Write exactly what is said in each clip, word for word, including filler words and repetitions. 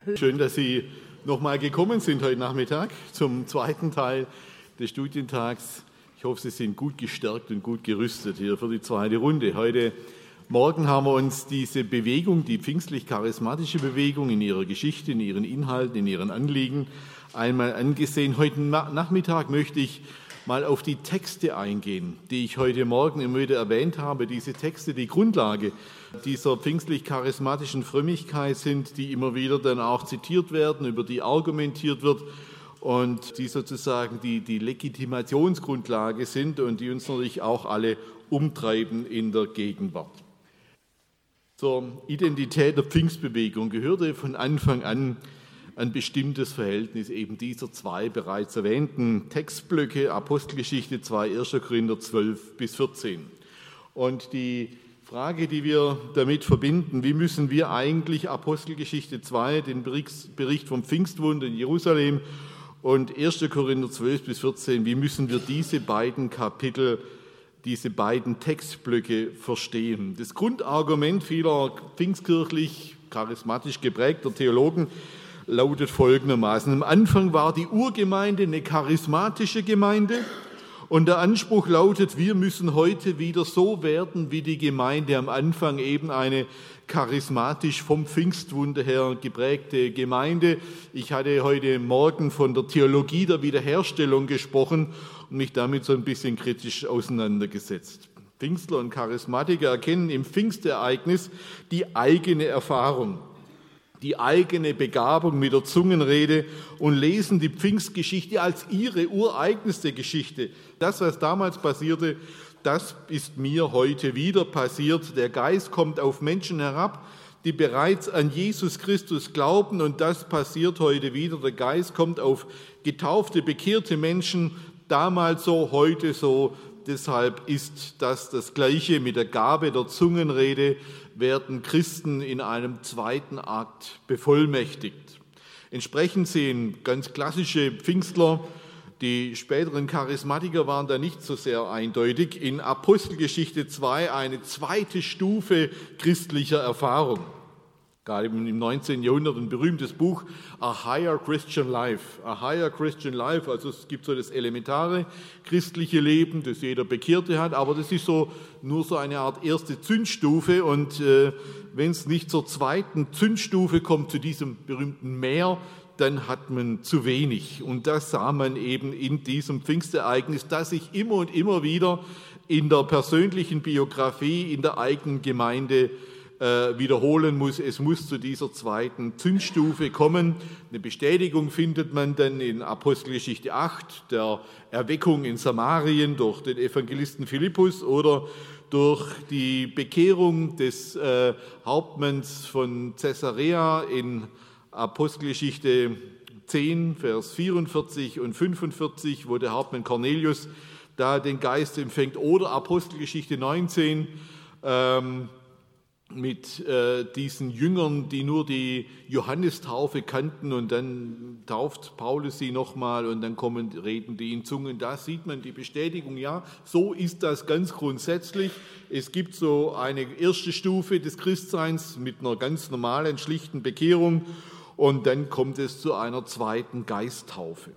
Schön, dass Sie nochmal gekommen sind heute Nachmittag zum zweiten Teil des Studientags. Ich hoffe, Sie sind gut gestärkt und gut gerüstet hier für die zweite Runde. Heute Morgen haben wir uns diese Bewegung, die pfingstlich-charismatische Bewegung in ihrer Geschichte, in ihren Inhalten, in ihren Anliegen einmal angesehen. Heute Nachmittag möchte ich mal auf die Texte eingehen, die ich heute Morgen immer wieder erwähnt habe. Diese Texte, die Grundlage dieser pfingstlich-charismatischen Frömmigkeit sind, die immer wieder dann auch zitiert werden, über die argumentiert wird und die sozusagen die, die Legitimationsgrundlage sind und die uns natürlich auch alle umtreiben in der Gegenwart. Zur Identität der Pfingstbewegung gehörte von Anfang an ein bestimmtes Verhältnis eben dieser zwei bereits erwähnten Textblöcke, Apostelgeschichte zwei, erster Korinther zwölf bis vierzehn. Und die Frage, die wir damit verbinden, wie müssen wir eigentlich Apostelgeschichte zwei, den Bericht vom Pfingstwunder in Jerusalem, und erster Korinther zwölf bis vierzehn, wie müssen wir diese beiden Kapitel, diese beiden Textblöcke verstehen? Das Grundargument vieler pfingstkirchlich, charismatisch geprägter Theologen lautet folgendermaßen: Am Anfang war die Urgemeinde eine charismatische Gemeinde und der Anspruch lautet, wir müssen heute wieder so werden wie die Gemeinde am Anfang, eben eine charismatisch vom Pfingstwunder her geprägte Gemeinde. Ich hatte heute Morgen von der Theologie der Wiederherstellung gesprochen und mich damit so ein bisschen kritisch auseinandergesetzt. Pfingstler und Charismatiker erkennen im Pfingstereignis die eigene Erfahrung, die eigene Begabung mit der Zungenrede und lesen die Pfingstgeschichte als ihre ureigenste Geschichte. Das, was damals passierte, das ist mir heute wieder passiert. Der Geist kommt auf Menschen herab, die bereits an Jesus Christus glauben, und das passiert heute wieder. Der Geist kommt auf getaufte, bekehrte Menschen, damals so, heute so. Deshalb ist das das Gleiche mit der Gabe der Zungenrede, werden Christen in einem zweiten Akt bevollmächtigt. Entsprechend sehen ganz klassische Pfingstler, die späteren Charismatiker waren da nicht so sehr eindeutig, in Apostelgeschichte zwei eine zweite Stufe christlicher Erfahrung. Gerade im neunzehnten Jahrhundert ein berühmtes Buch, A Higher Christian Life. A Higher Christian Life, also es gibt so das elementare christliche Leben, das jeder Bekehrte hat, aber das ist so nur so eine Art erste Zündstufe, und äh, wenn es nicht zur zweiten Zündstufe kommt, zu diesem berühmten Meer, dann hat man zu wenig. Und das sah man eben in diesem Pfingstereignis, das sich immer und immer wieder in der persönlichen Biografie, in der eigenen Gemeinde äh, wiederholen muss. Es muss zu dieser zweiten Zündstufe kommen. Eine Bestätigung findet man dann in Apostelgeschichte acht, der Erweckung in Samarien durch den Evangelisten Philippus oder durch die Bekehrung des äh, Hauptmanns von Caesarea in Apostelgeschichte zehn, Vers vierundvierzig und fünfundvierzig, wo der Hauptmann Cornelius da den Geist empfängt, oder Apostelgeschichte neunzehn ähm, mit äh, diesen Jüngern, die nur die Johannestaufe kannten, und dann tauft Paulus sie nochmal und dann kommen, reden die in Zungen. Da sieht man die Bestätigung, ja, so ist das ganz grundsätzlich. Es gibt so eine erste Stufe des Christseins mit einer ganz normalen, schlichten Bekehrung, und dann kommt es zu einer zweiten Geisttaufe.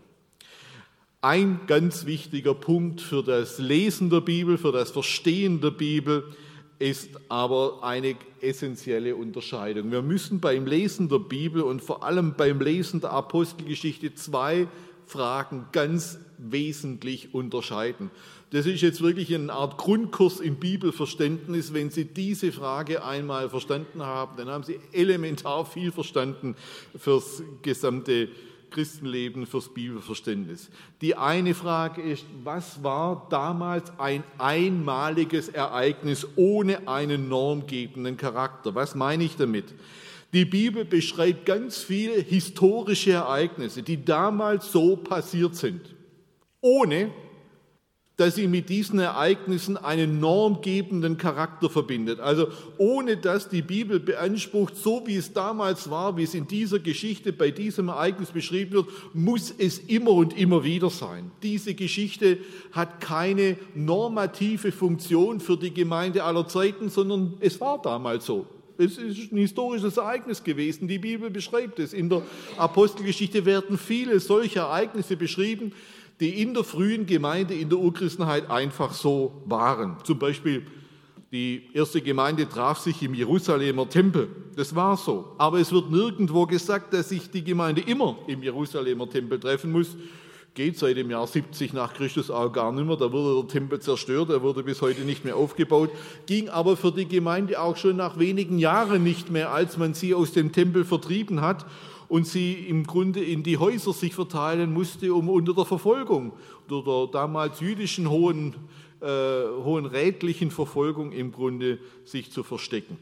Ein ganz wichtiger Punkt für das Lesen der Bibel, für das Verstehen der Bibel, ist aber eine essentielle Unterscheidung. Wir müssen beim Lesen der Bibel und vor allem beim Lesen der Apostelgeschichte zwei Fragen ganz wesentlich unterscheiden. Das ist jetzt wirklich eine Art Grundkurs im Bibelverständnis. Wenn Sie diese Frage einmal verstanden haben, dann haben Sie elementar viel verstanden fürs gesamte Christenleben, fürs Bibelverständnis. Die eine Frage ist, was war damals ein einmaliges Ereignis ohne einen normgebenden Charakter? Was meine ich damit? Die Bibel beschreibt ganz viele historische Ereignisse, die damals so passiert sind, ohne dass sie mit diesen Ereignissen einen normgebenden Charakter verbindet. Also ohne dass die Bibel beansprucht, so wie es damals war, wie es in dieser Geschichte bei diesem Ereignis beschrieben wird, muss es immer und immer wieder sein. Diese Geschichte hat keine normative Funktion für die Gemeinde aller Zeiten, sondern es war damals so. Es ist ein historisches Ereignis gewesen. Die Bibel beschreibt es. In der Apostelgeschichte werden viele solche Ereignisse beschrieben, die in der frühen Gemeinde, in der Urchristenheit einfach so waren. Zum Beispiel die erste Gemeinde traf sich im Jerusalemer Tempel. Das war so. Aber es wird nirgendwo gesagt, dass sich die Gemeinde immer im Jerusalemer Tempel treffen muss. Geht seit dem Jahr siebzig nach Christus auch gar nicht mehr. Da wurde der Tempel zerstört, er wurde bis heute nicht mehr aufgebaut. Ging aber für die Gemeinde auch schon nach wenigen Jahren nicht mehr, als man sie aus dem Tempel vertrieben hat und sie im Grunde in die Häuser sich verteilen musste, um unter der Verfolgung, unter der damals jüdischen hohen, äh, hohen rätlichen Verfolgung im Grunde sich zu verstecken.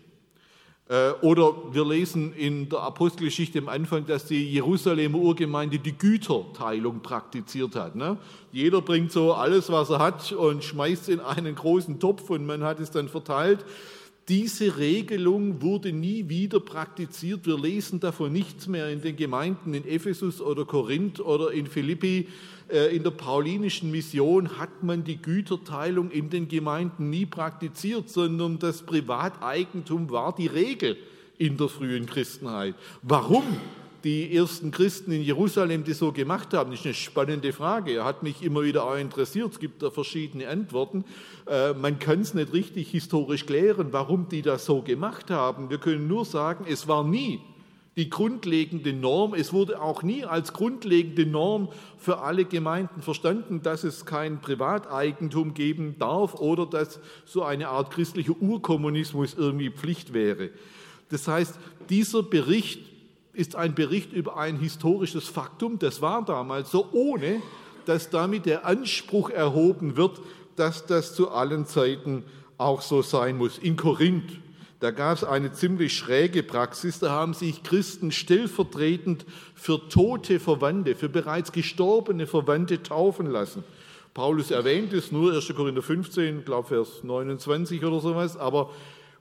Oder wir lesen in der Apostelgeschichte am Anfang, dass die Jerusalemer Urgemeinde die Güterteilung praktiziert hat. Ne? Jeder bringt so alles, was er hat und schmeißt in einen großen Topf und man hat es dann verteilt. Diese Regelung wurde nie wieder praktiziert. Wir lesen davon nichts mehr in den Gemeinden in Ephesus oder Korinth oder in Philippi. In der paulinischen Mission hat man die Güterteilung in den Gemeinden nie praktiziert, sondern das Privateigentum war die Regel in der frühen Christenheit. Warum die ersten Christen in Jerusalem das so gemacht haben, ist eine spannende Frage. Hat mich immer wieder auch interessiert. Es gibt da verschiedene Antworten. Man kann es nicht richtig historisch klären, warum die das so gemacht haben. Wir können nur sagen, es war nie die grundlegende Norm. Es wurde auch nie als grundlegende Norm für alle Gemeinden verstanden, dass es kein Privateigentum geben darf oder dass so eine Art christlicher Urkommunismus irgendwie Pflicht wäre. Das heißt, dieser Bericht ist ein Bericht über ein historisches Faktum, das war damals so, ohne dass damit der Anspruch erhoben wird, dass das zu allen Zeiten auch so sein muss. In Korinth, da gab es eine ziemlich schräge Praxis, da haben sich Christen stellvertretend für tote Verwandte, für bereits gestorbene Verwandte taufen lassen. Paulus erwähnt es nur, erster Korinther fünfzehn, ich glaube Vers neunundzwanzig oder sowas, aber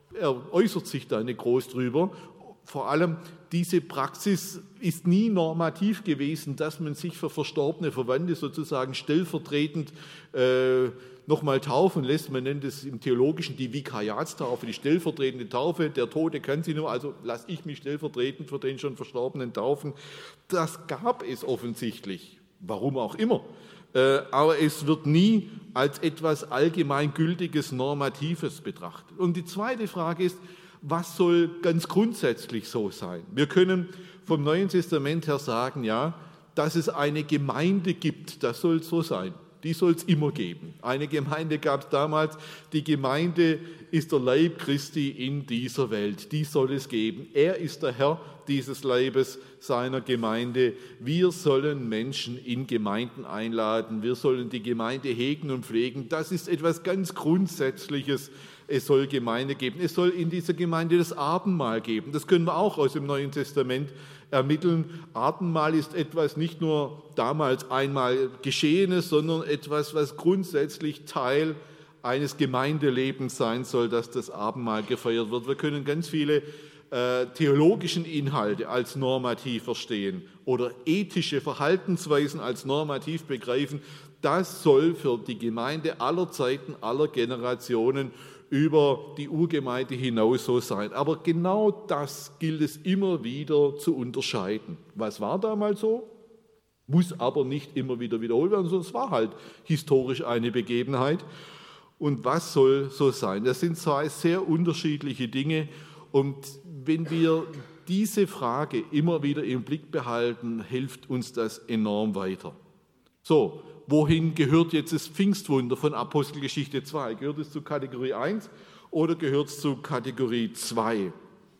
er äußert sich da nicht groß drüber. Vor allem diese Praxis ist nie normativ gewesen, dass man sich für verstorbene Verwandte sozusagen stellvertretend äh, nochmal taufen lässt. Man nennt es im Theologischen die Vikariatstaufe, die stellvertretende Taufe. Der Tote kann sie nur, also lasse ich mich stellvertretend für den schon Verstorbenen taufen. Das gab es offensichtlich, warum auch immer. Äh, aber es wird nie als etwas allgemeingültiges, Normatives betrachtet. Und die zweite Frage ist, was soll ganz grundsätzlich so sein? Wir können vom Neuen Testament her sagen, ja, dass es eine Gemeinde gibt, das soll so sein. Die soll es immer geben. Eine Gemeinde gab es damals, die Gemeinde ist der Leib Christi in dieser Welt. Die soll es geben. Er ist der Herr dieses Leibes, seiner Gemeinde. Wir sollen Menschen in Gemeinden einladen. Wir sollen die Gemeinde hegen und pflegen. Das ist etwas ganz Grundsätzliches. Es soll Gemeinde geben. Es soll in dieser Gemeinde das Abendmahl geben. Das können wir auch aus dem Neuen Testament ermitteln. Abendmahl ist etwas nicht nur damals einmal Geschehenes, sondern etwas, was grundsätzlich Teil eines Gemeindelebens sein soll, dass das Abendmahl gefeiert wird. Wir können ganz viele äh, theologischen Inhalte als normativ verstehen oder ethische Verhaltensweisen als normativ begreifen. Das soll für die Gemeinde aller Zeiten, aller Generationen über die Urgemeinde hinaus so sein. Aber genau das gilt es immer wieder zu unterscheiden. Was war damals so? Muss aber nicht immer wieder wiederholt werden, sondern es war halt historisch eine Begebenheit. Und was soll so sein? Das sind zwei sehr unterschiedliche Dinge. Und wenn wir diese Frage immer wieder im Blick behalten, hilft uns das enorm weiter. So, wohin gehört jetzt das Pfingstwunder von Apostelgeschichte zwei? Gehört es zu Kategorie eins oder gehört es zu Kategorie zwei?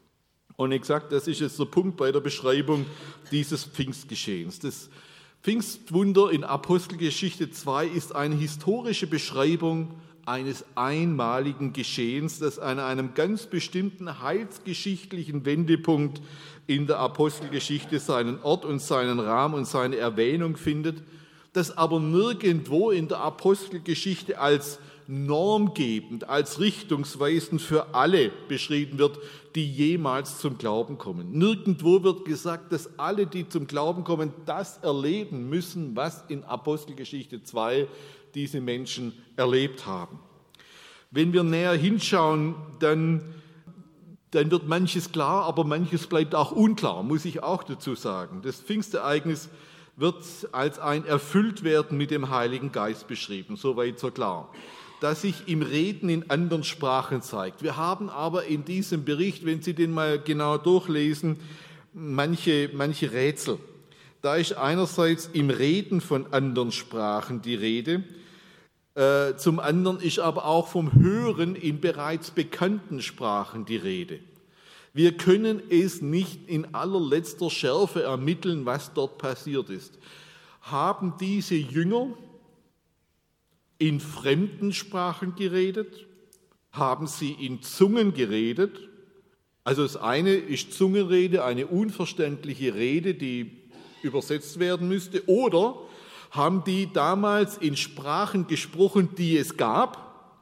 Und ich sage, das ist jetzt der Punkt bei der Beschreibung dieses Pfingstgeschehens. Das Pfingstwunder in Apostelgeschichte zwei ist eine historische Beschreibung eines einmaligen Geschehens, das an einem ganz bestimmten heilsgeschichtlichen Wendepunkt in der Apostelgeschichte seinen Ort und seinen Rahmen und seine Erwähnung findet, das aber nirgendwo in der Apostelgeschichte als normgebend, als richtungsweisend für alle beschrieben wird, die jemals zum Glauben kommen. Nirgendwo wird gesagt, dass alle, die zum Glauben kommen, das erleben müssen, was in Apostelgeschichte zwei diese Menschen erlebt haben. Wenn wir näher hinschauen, dann dann wird manches klar, aber manches bleibt auch unklar, muss ich auch dazu sagen. Das Pfingstereignis wird als ein Erfülltwerden mit dem Heiligen Geist beschrieben, soweit so klar, das sich im Reden in anderen Sprachen zeigt. Wir haben aber in diesem Bericht, wenn Sie den mal genau durchlesen, manche, manche Rätsel. Da ist einerseits im Reden von anderen Sprachen die Rede, äh, zum anderen ist aber auch vom Hören in bereits bekannten Sprachen die Rede. Wir können es nicht in allerletzter Schärfe ermitteln, was dort passiert ist. Haben diese Jünger in fremden Sprachen geredet? Haben sie in Zungen geredet? Also das eine ist Zungenrede, eine unverständliche Rede, die übersetzt werden müsste. Oder haben die damals in Sprachen gesprochen, die es gab?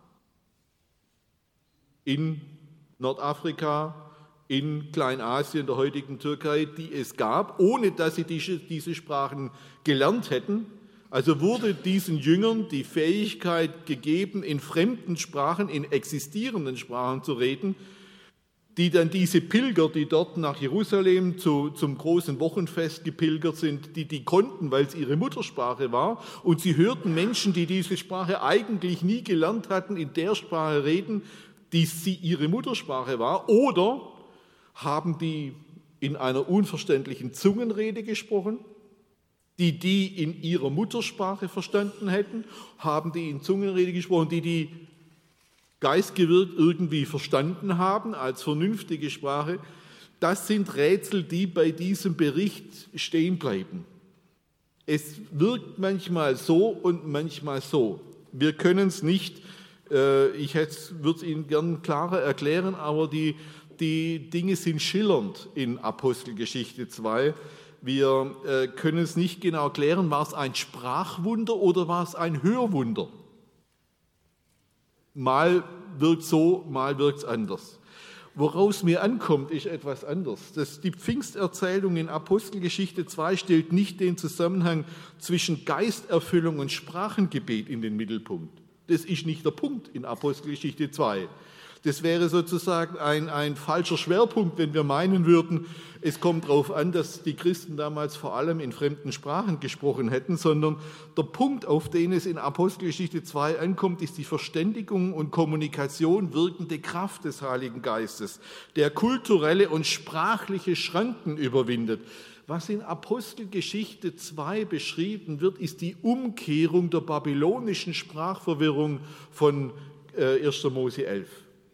In Nordafrika, in Kleinasien, der heutigen Türkei, die es gab, ohne dass sie diese, diese Sprachen gelernt hätten. Also wurde diesen Jüngern die Fähigkeit gegeben, in fremden Sprachen, in existierenden Sprachen zu reden, die dann diese Pilger, die dort nach Jerusalem zu, zum großen Wochenfest gepilgert sind, die die konnten, weil es ihre Muttersprache war. Und sie hörten Menschen, die diese Sprache eigentlich nie gelernt hatten, in der Sprache reden, die sie ihre Muttersprache war. Oder haben die in einer unverständlichen Zungenrede gesprochen, die die in ihrer Muttersprache verstanden hätten, haben die in Zungenrede gesprochen, die die geistgewirkt irgendwie verstanden haben als vernünftige Sprache. Das sind Rätsel, die bei diesem Bericht stehen bleiben. Es wirkt manchmal so und manchmal so. Wir können es nicht, äh, ich würde es Ihnen gern klarer erklären, aber die Die Dinge sind schillernd in Apostelgeschichte zwei. Wir äh, können es nicht genau klären, war es ein Sprachwunder oder war es ein Hörwunder? Mal wirkt so, mal wirkt es anders. Woraus mir ankommt, ist etwas anders. Das, die Pfingsterzählung in Apostelgeschichte zwei stellt nicht den Zusammenhang zwischen Geisterfüllung und Sprachengebet in den Mittelpunkt. Das ist nicht der Punkt in Apostelgeschichte zwei. Das wäre sozusagen ein, ein falscher Schwerpunkt, wenn wir meinen würden, es kommt darauf an, dass die Christen damals vor allem in fremden Sprachen gesprochen hätten, sondern der Punkt, auf den es in Apostelgeschichte zwei ankommt, ist die Verständigung und Kommunikation wirkende Kraft des Heiligen Geistes, der kulturelle und sprachliche Schranken überwindet. Was in Apostelgeschichte zwei beschrieben wird, ist die Umkehrung der babylonischen Sprachverwirrung von äh, erster Mose elf.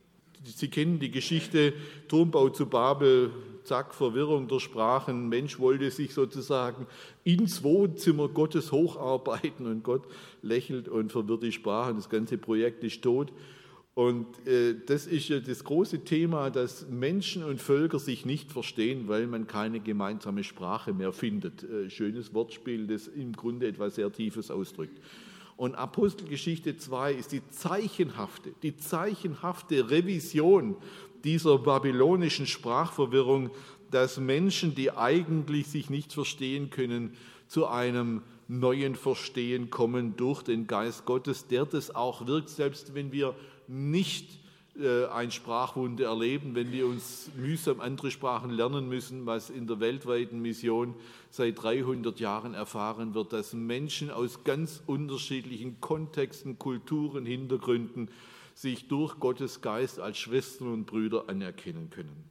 Sie kennen die Geschichte, Turmbau zu Babel, zack, Verwirrung der Sprachen. Mensch wollte sich sozusagen ins Wohnzimmer Gottes hocharbeiten und Gott lächelt und verwirrt die Sprachen. Das ganze Projekt ist tot. Und äh, das ist ja das große Thema, dass Menschen und Völker sich nicht verstehen, weil man keine gemeinsame Sprache mehr findet. Äh, schönes Wortspiel, das im Grunde etwas sehr Tiefes ausdrückt. Und Apostelgeschichte zwei ist die zeichenhafte, die zeichenhafte Revision dieser babylonischen Sprachverwirrung, dass Menschen, die eigentlich sich nicht verstehen können, zu einem neuen Verstehen kommen durch den Geist Gottes, der das auch wirkt, selbst wenn wir nicht äh, ein Sprachwunder erleben, wenn wir uns mühsam andere Sprachen lernen müssen, was in der weltweiten Mission seit dreihundert Jahren erfahren wird, dass Menschen aus ganz unterschiedlichen Kontexten, Kulturen, Hintergründen sich durch Gottes Geist als Schwestern und Brüder anerkennen können.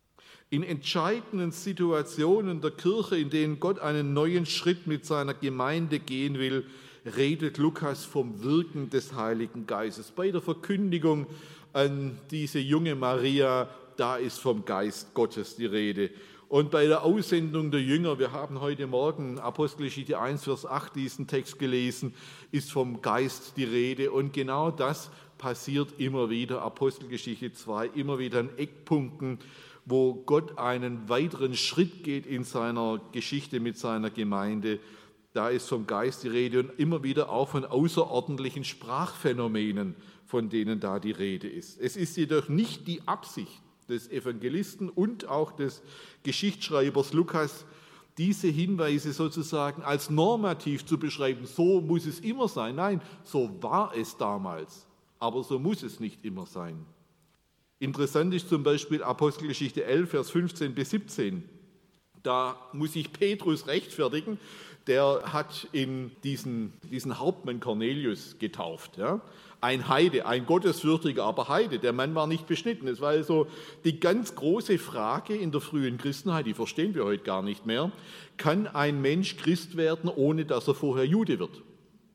In entscheidenden Situationen der Kirche, in denen Gott einen neuen Schritt mit seiner Gemeinde gehen will, redet Lukas vom Wirken des Heiligen Geistes. Bei der Verkündigung an diese junge Maria, da ist vom Geist Gottes die Rede. Und bei der Aussendung der Jünger, wir haben heute Morgen Apostelgeschichte eins, Vers acht diesen Text gelesen, ist vom Geist die Rede. Und genau das passiert immer wieder, Apostelgeschichte zwei, immer wieder an Eckpunkten, wo Gott einen weiteren Schritt geht in seiner Geschichte mit seiner Gemeinde. Da ist vom Geist die Rede und immer wieder auch von außerordentlichen Sprachphänomenen, von denen da die Rede ist. Es ist jedoch nicht die Absicht des Evangelisten und auch des Geschichtsschreibers Lukas, diese Hinweise sozusagen als normativ zu beschreiben. So muss es immer sein. Nein, so war es damals, aber so muss es nicht immer sein. Interessant ist zum Beispiel Apostelgeschichte elf, Vers fünfzehn bis siebzehn. Da muss sich Petrus rechtfertigen, der hat in diesen, diesen Hauptmann Cornelius getauft. Ja? Ein Heide, ein gottesfürchtiger, aber Heide. Der Mann war nicht beschnitten. Das war also die ganz große Frage in der frühen Christenheit, die verstehen wir heute gar nicht mehr. Kann ein Mensch Christ werden, ohne dass er vorher Jude wird?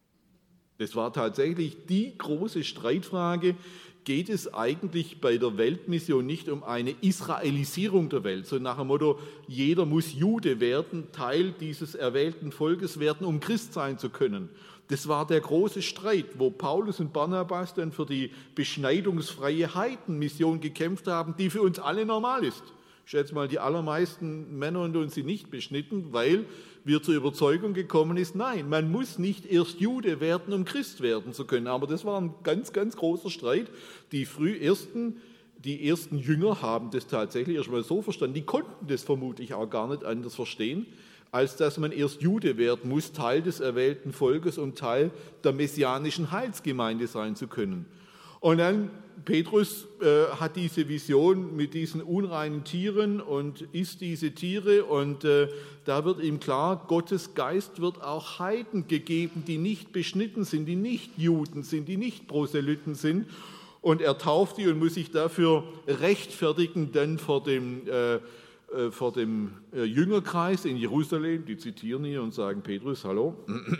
Das war tatsächlich die große Streitfrage. Geht es eigentlich bei der Weltmission nicht um eine Israelisierung der Welt, so nach dem Motto, jeder muss Jude werden, Teil dieses erwählten Volkes werden, um Christ sein zu können. Das war der große Streit, wo Paulus und Barnabas dann für die beschneidungsfreie Heidenmission gekämpft haben, die für uns alle normal ist. Ich schätze mal, die allermeisten Männer unter uns sind nicht beschnitten, weil wir zur Überzeugung gekommen ist, nein, man muss nicht erst Jude werden, um Christ werden zu können. Aber das war ein ganz, ganz großer Streit. Die früh ersten, die ersten Jünger haben das tatsächlich erst mal so verstanden. Die konnten das vermutlich auch gar nicht anders verstehen, als dass man erst Jude werden muss, Teil des erwählten Volkes und Teil der messianischen Heilsgemeinde sein zu können. Und dann Petrus äh, hat diese Vision mit diesen unreinen Tieren und isst diese Tiere und äh, da wird ihm klar, Gottes Geist wird auch Heiden gegeben, die nicht beschnitten sind, die nicht Juden sind, die nicht Proselyten sind und er tauft die und muss sich dafür rechtfertigen dann vor dem, äh, äh, vor dem äh, Jüngerkreis in Jerusalem, die zitieren hier und sagen, Petrus, hallo,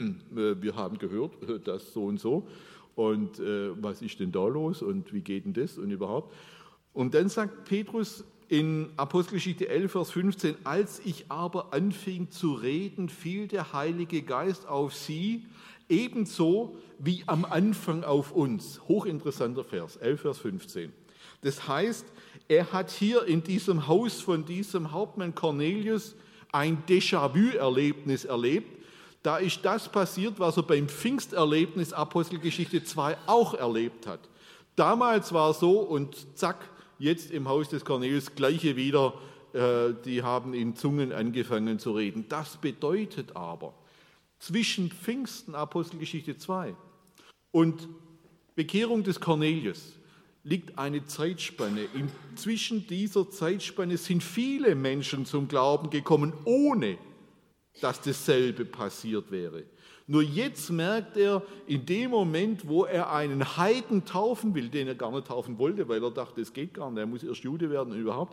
wir haben gehört, das so und so. Und äh, was ist denn da los und wie geht denn das und überhaupt? Und dann sagt Petrus in Apostelgeschichte elf, Vers fünfzehn, als ich aber anfing zu reden, fiel der Heilige Geist auf sie, ebenso wie am Anfang auf uns. Hochinteressanter Vers, elf, Vers fünfzehn. Das heißt, er hat hier in diesem Haus von diesem Hauptmann Cornelius ein Déjà-vu-Erlebnis erlebt. Da ist das passiert, was er beim Pfingsterlebnis Apostelgeschichte zwei auch erlebt hat. Damals war es so und zack, jetzt im Haus des Cornelius gleiche wieder, äh, die haben in Zungen angefangen zu reden. Das bedeutet aber, zwischen Pfingsten Apostelgeschichte zwei und Bekehrung des Cornelius liegt eine Zeitspanne. Inzwischen dieser Zeitspanne sind viele Menschen zum Glauben gekommen, ohne dass dasselbe passiert wäre. Nur jetzt merkt er, in dem Moment, wo er einen Heiden taufen will, den er gar nicht taufen wollte, weil er dachte, es geht gar nicht, er muss erst Jude werden und überhaupt.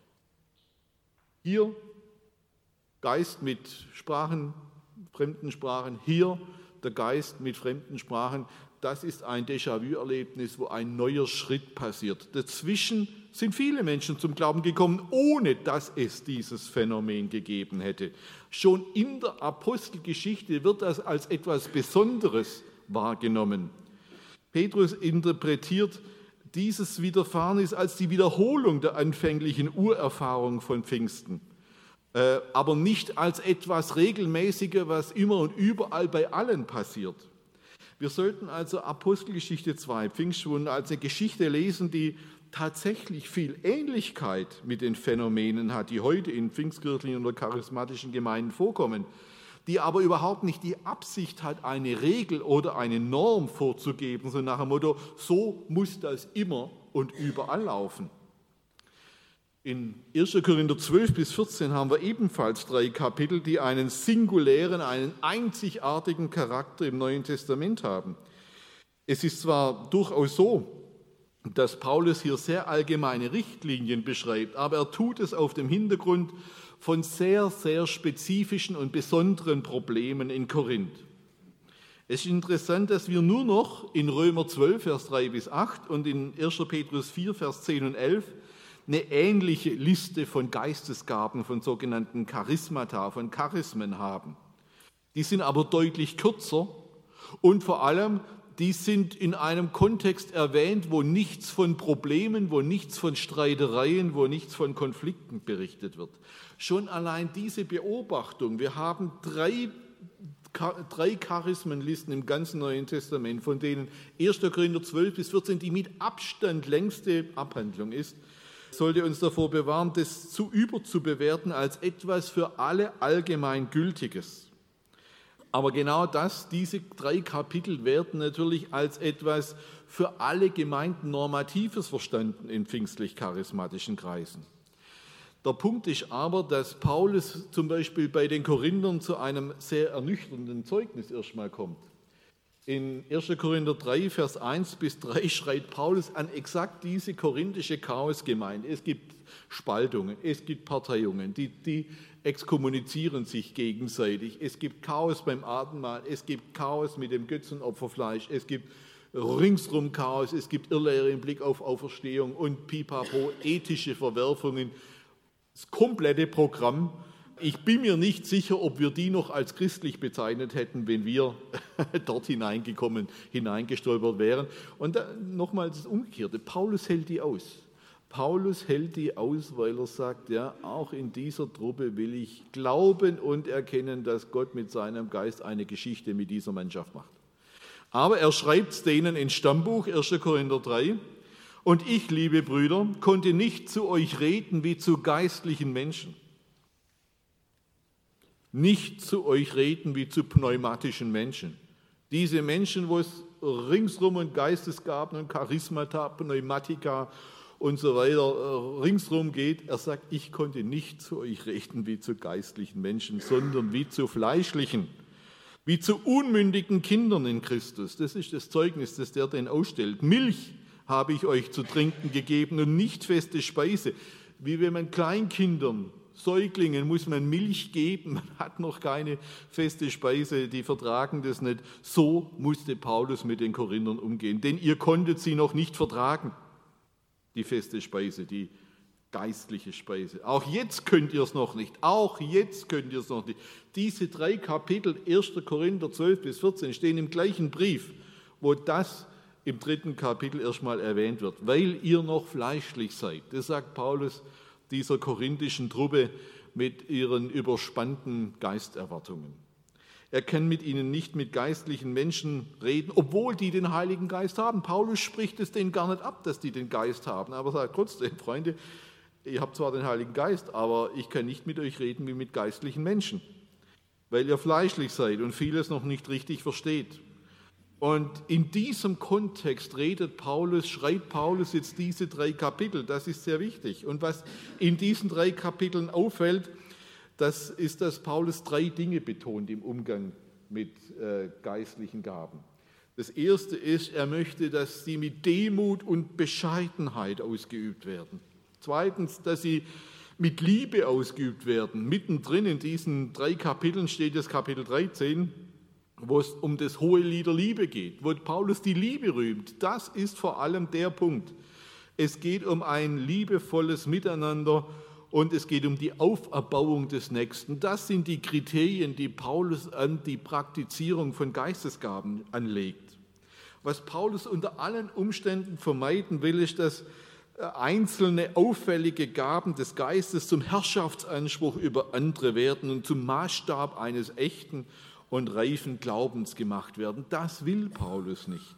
Hier Geist mit Sprachen, fremden Sprachen, hier der Geist mit fremden Sprachen. Das ist ein Déjà-vu-Erlebnis, wo ein neuer Schritt passiert. Dazwischen sind viele Menschen zum Glauben gekommen, ohne dass es dieses Phänomen gegeben hätte. Schon in der Apostelgeschichte wird das als etwas Besonderes wahrgenommen. Petrus interpretiert dieses Widerfahrenes als die Wiederholung der anfänglichen Urerfahrung von Pfingsten, äh, aber nicht als etwas Regelmäßiges, was immer und überall bei allen passiert. Wir sollten also Apostelgeschichte zwei, Pfingstwunder, als eine Geschichte lesen, die tatsächlich viel Ähnlichkeit mit den Phänomenen hat, die heute in pfingstkirchlichen oder charismatischen Gemeinden vorkommen, die aber überhaupt nicht die Absicht hat, eine Regel oder eine Norm vorzugeben, so nach dem Motto, so muss das immer und überall laufen. In erster Korinther zwölf bis vierzehn haben wir ebenfalls drei Kapitel, die einen singulären, einen einzigartigen Charakter im Neuen Testament haben. Es ist zwar durchaus so, dass Paulus hier sehr allgemeine Richtlinien beschreibt, aber er tut es auf dem Hintergrund von sehr, sehr spezifischen und besonderen Problemen in Korinth. Es ist interessant, dass wir nur noch in Römer zwölf, Vers drei bis acht und in erster Petrus vier, Vers zehn und elf eine ähnliche Liste von Geistesgaben, von sogenannten Charismata, von Charismen haben. Die sind aber deutlich kürzer und vor allem, die sind in einem Kontext erwähnt, wo nichts von Problemen, wo nichts von Streitereien, wo nichts von Konflikten berichtet wird. Schon allein diese Beobachtung, wir haben drei, drei Charismenlisten im ganzen Neuen Testament, von denen erster Korinther zwölf bis vierzehn die mit Abstand längste Abhandlung ist, sollte uns davor bewahren, das zu überzubewerten als etwas für alle allgemein Gültiges. Aber genau das, diese drei Kapitel werden natürlich als etwas für alle Gemeinden Normatives verstanden in pfingstlich-charismatischen Kreisen. Der Punkt ist aber, dass Paulus zum Beispiel bei den Korinthern zu einem sehr ernüchternden Zeugnis erstmal kommt. In erster Korinther drei, Vers eins bis drei schreibt Paulus an exakt diese korinthische Chaosgemeinde. Es gibt Spaltungen, es gibt Parteiungen, die, die exkommunizieren sich gegenseitig. Es gibt Chaos beim Abendmahl, es gibt Chaos mit dem Götzenopferfleisch, es gibt ringsrum Chaos, es gibt Irrlehre im Blick auf Auferstehung und pipapo, ethische Verwerfungen. Das komplette Programm. Ich bin mir nicht sicher, ob wir die noch als christlich bezeichnet hätten, wenn wir dort hineingekommen, hineingestolpert wären. Und nochmal das Umgekehrte, Paulus hält die aus. Paulus hält die aus, weil er sagt, ja, auch in dieser Truppe will ich glauben und erkennen, dass Gott mit seinem Geist eine Geschichte mit dieser Mannschaft macht. Aber er schreibt es denen ins Stammbuch, erster Korinther drei, und ich, liebe Brüder, konnte nicht zu euch reden wie zu geistlichen Menschen. Nicht zu euch reden wie zu pneumatischen Menschen. Diese Menschen, wo es ringsrum und Geistesgaben und Charismata, Pneumatika und so weiter ringsrum geht. Er sagt, ich konnte nicht zu euch reden wie zu geistlichen Menschen, sondern wie zu fleischlichen, wie zu unmündigen Kindern in Christus. Das ist das Zeugnis, das der denn ausstellt. Milch habe ich euch zu trinken gegeben und nicht feste Speise. Wie wenn man Kleinkindern, Säuglingen, muss man Milch geben, man hat noch keine feste Speise, die vertragen das nicht. So musste Paulus mit den Korinthern umgehen, denn ihr konntet sie noch nicht vertragen, die feste Speise, die geistliche Speise. Auch jetzt könnt ihr es noch nicht, auch jetzt könnt ihr es noch nicht. Diese drei Kapitel, erster Korinther zwölf bis vierzehn, stehen im gleichen Brief, wo das im dritten Kapitel erstmal erwähnt wird, weil ihr noch fleischlich seid. Das sagt Paulus dieser korinthischen Truppe mit ihren überspannten Geisterwartungen. Er kann mit ihnen nicht mit geistlichen Menschen reden, obwohl die den Heiligen Geist haben. Paulus spricht es denen gar nicht ab, dass die den Geist haben, aber sagt trotzdem, Freunde, ihr habt zwar den Heiligen Geist, aber ich kann nicht mit euch reden wie mit geistlichen Menschen, weil ihr fleischlich seid und vieles noch nicht richtig versteht. Und in diesem Kontext redet Paulus, schreibt Paulus jetzt diese drei Kapitel. Das ist sehr wichtig. Und was in diesen drei Kapiteln auffällt, das ist, dass Paulus drei Dinge betont im Umgang mit äh, geistlichen Gaben. Das erste ist, er möchte, dass sie mit Demut und Bescheidenheit ausgeübt werden. Zweitens, dass sie mit Liebe ausgeübt werden. Mittendrin in diesen drei Kapiteln steht das Kapitel dreizehn, wo es um das hohe Lied der Liebe geht, wo Paulus die Liebe rühmt. Das ist vor allem der Punkt. Es geht um ein liebevolles Miteinander und es geht um die Auferbauung des Nächsten. Das sind die Kriterien, die Paulus an die Praktizierung von Geistesgaben anlegt. Was Paulus unter allen Umständen vermeiden will, ist, dass einzelne auffällige Gaben des Geistes zum Herrschaftsanspruch über andere werden und zum Maßstab eines echten und reifen Glaubens gemacht werden. Das will Paulus nicht.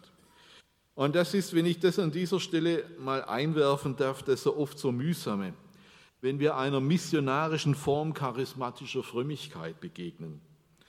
Und das ist, wenn ich das an dieser Stelle mal einwerfen darf, das so oft so mühsame, wenn wir einer missionarischen Form charismatischer Frömmigkeit begegnen.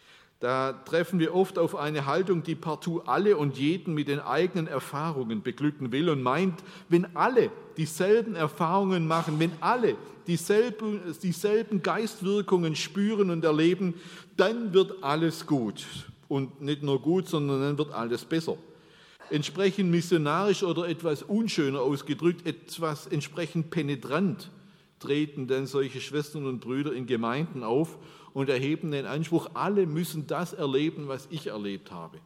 Da treffen wir oft auf eine Haltung, die partout alle und jeden mit den eigenen Erfahrungen beglücken will und meint, wenn alle dieselben Erfahrungen machen, wenn alle dieselben, dieselben Geistwirkungen spüren und erleben, dann wird alles gut. Und nicht nur gut, sondern dann wird alles besser. Entsprechend missionarisch oder etwas unschöner ausgedrückt, etwas entsprechend penetrant treten dann solche Schwestern und Brüder in Gemeinden auf und erheben den Anspruch, alle müssen das erleben, was ich erlebt habe.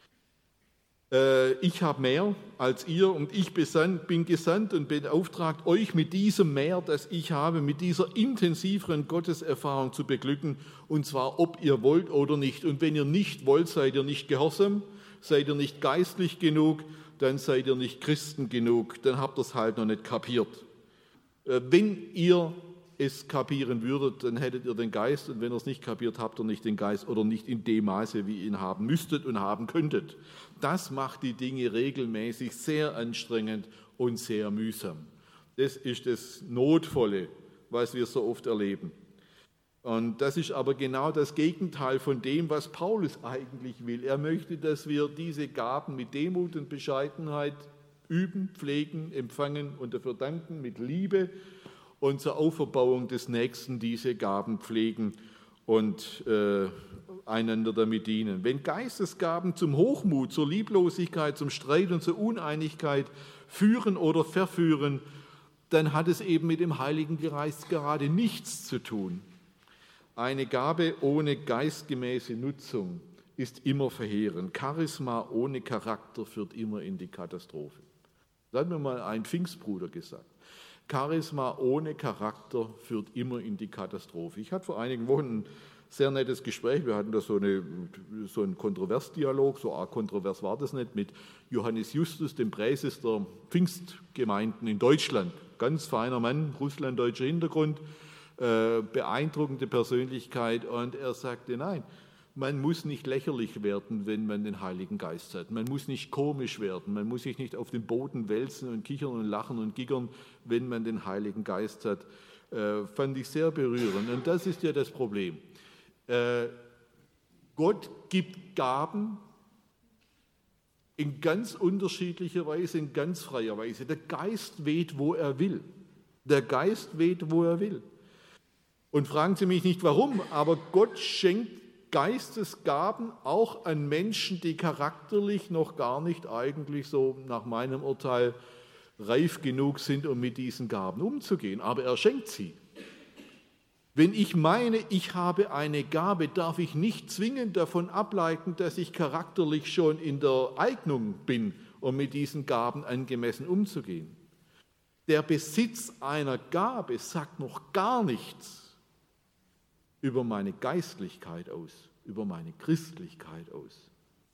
Äh, ich habe mehr als ihr und ich besandt, bin gesandt und beauftragt, euch mit diesem Mehr, das ich habe, mit dieser intensiveren Gotteserfahrung zu beglücken, und zwar ob ihr wollt oder nicht. Und wenn ihr nicht wollt, seid ihr nicht gehorsam, seid ihr nicht geistlich genug, dann seid ihr nicht Christen genug, dann habt ihr es halt noch nicht kapiert. Äh, wenn ihr es kapieren würdet, dann hättet ihr den Geist, und wenn ihr es nicht kapiert, habt ihr nicht den Geist oder nicht in dem Maße, wie ihr ihn haben müsstet und haben könntet. Das macht die Dinge regelmäßig sehr anstrengend und sehr mühsam. Das ist das Notvolle, was wir so oft erleben. Und das ist aber genau das Gegenteil von dem, was Paulus eigentlich will. Er möchte, dass wir diese Gaben mit Demut und Bescheidenheit üben, pflegen, empfangen und dafür danken, mit Liebe und zur Auferbauung des Nächsten diese Gaben pflegen und äh, einander damit dienen. Wenn Geistesgaben zum Hochmut, zur Lieblosigkeit, zum Streit und zur Uneinigkeit führen oder verführen, dann hat es eben mit dem Heiligen Geist gerade nichts zu tun. Eine Gabe ohne geistgemäße Nutzung ist immer verheerend. Charisma ohne Charakter führt immer in die Katastrophe. Das hat mir mal ein Pfingstbruder gesagt. Charisma ohne Charakter führt immer in die Katastrophe. Ich hatte vor einigen Wochen ein sehr nettes Gespräch. Wir hatten da so, eine, so einen Kontroversdialog, so arg kontrovers war das nicht, mit Johannes Justus, dem Präses der Pfingstgemeinden in Deutschland. Ganz feiner Mann, russlanddeutscher Hintergrund, äh, beeindruckende Persönlichkeit. Und er sagte, nein, man muss nicht lächerlich werden, wenn man den Heiligen Geist hat. Man muss nicht komisch werden. Man muss sich nicht auf den Boden wälzen und kichern und lachen und giggern, wenn man den Heiligen Geist hat. Äh, fand ich sehr berührend. Und das ist ja das Problem. Äh, Gott gibt Gaben in ganz unterschiedlicher Weise, in ganz freier Weise. Der Geist weht, wo er will. Der Geist weht, wo er will. Und fragen Sie mich nicht, warum, aber Gott schenkt Geistesgaben auch an Menschen, die charakterlich noch gar nicht eigentlich so nach meinem Urteil reif genug sind, um mit diesen Gaben umzugehen. Aber er schenkt sie. Wenn ich meine, ich habe eine Gabe, darf ich nicht zwingend davon ableiten, dass ich charakterlich schon in der Eignung bin, um mit diesen Gaben angemessen umzugehen. Der Besitz einer Gabe sagt noch gar nichts über meine Geistlichkeit aus, über meine Christlichkeit aus.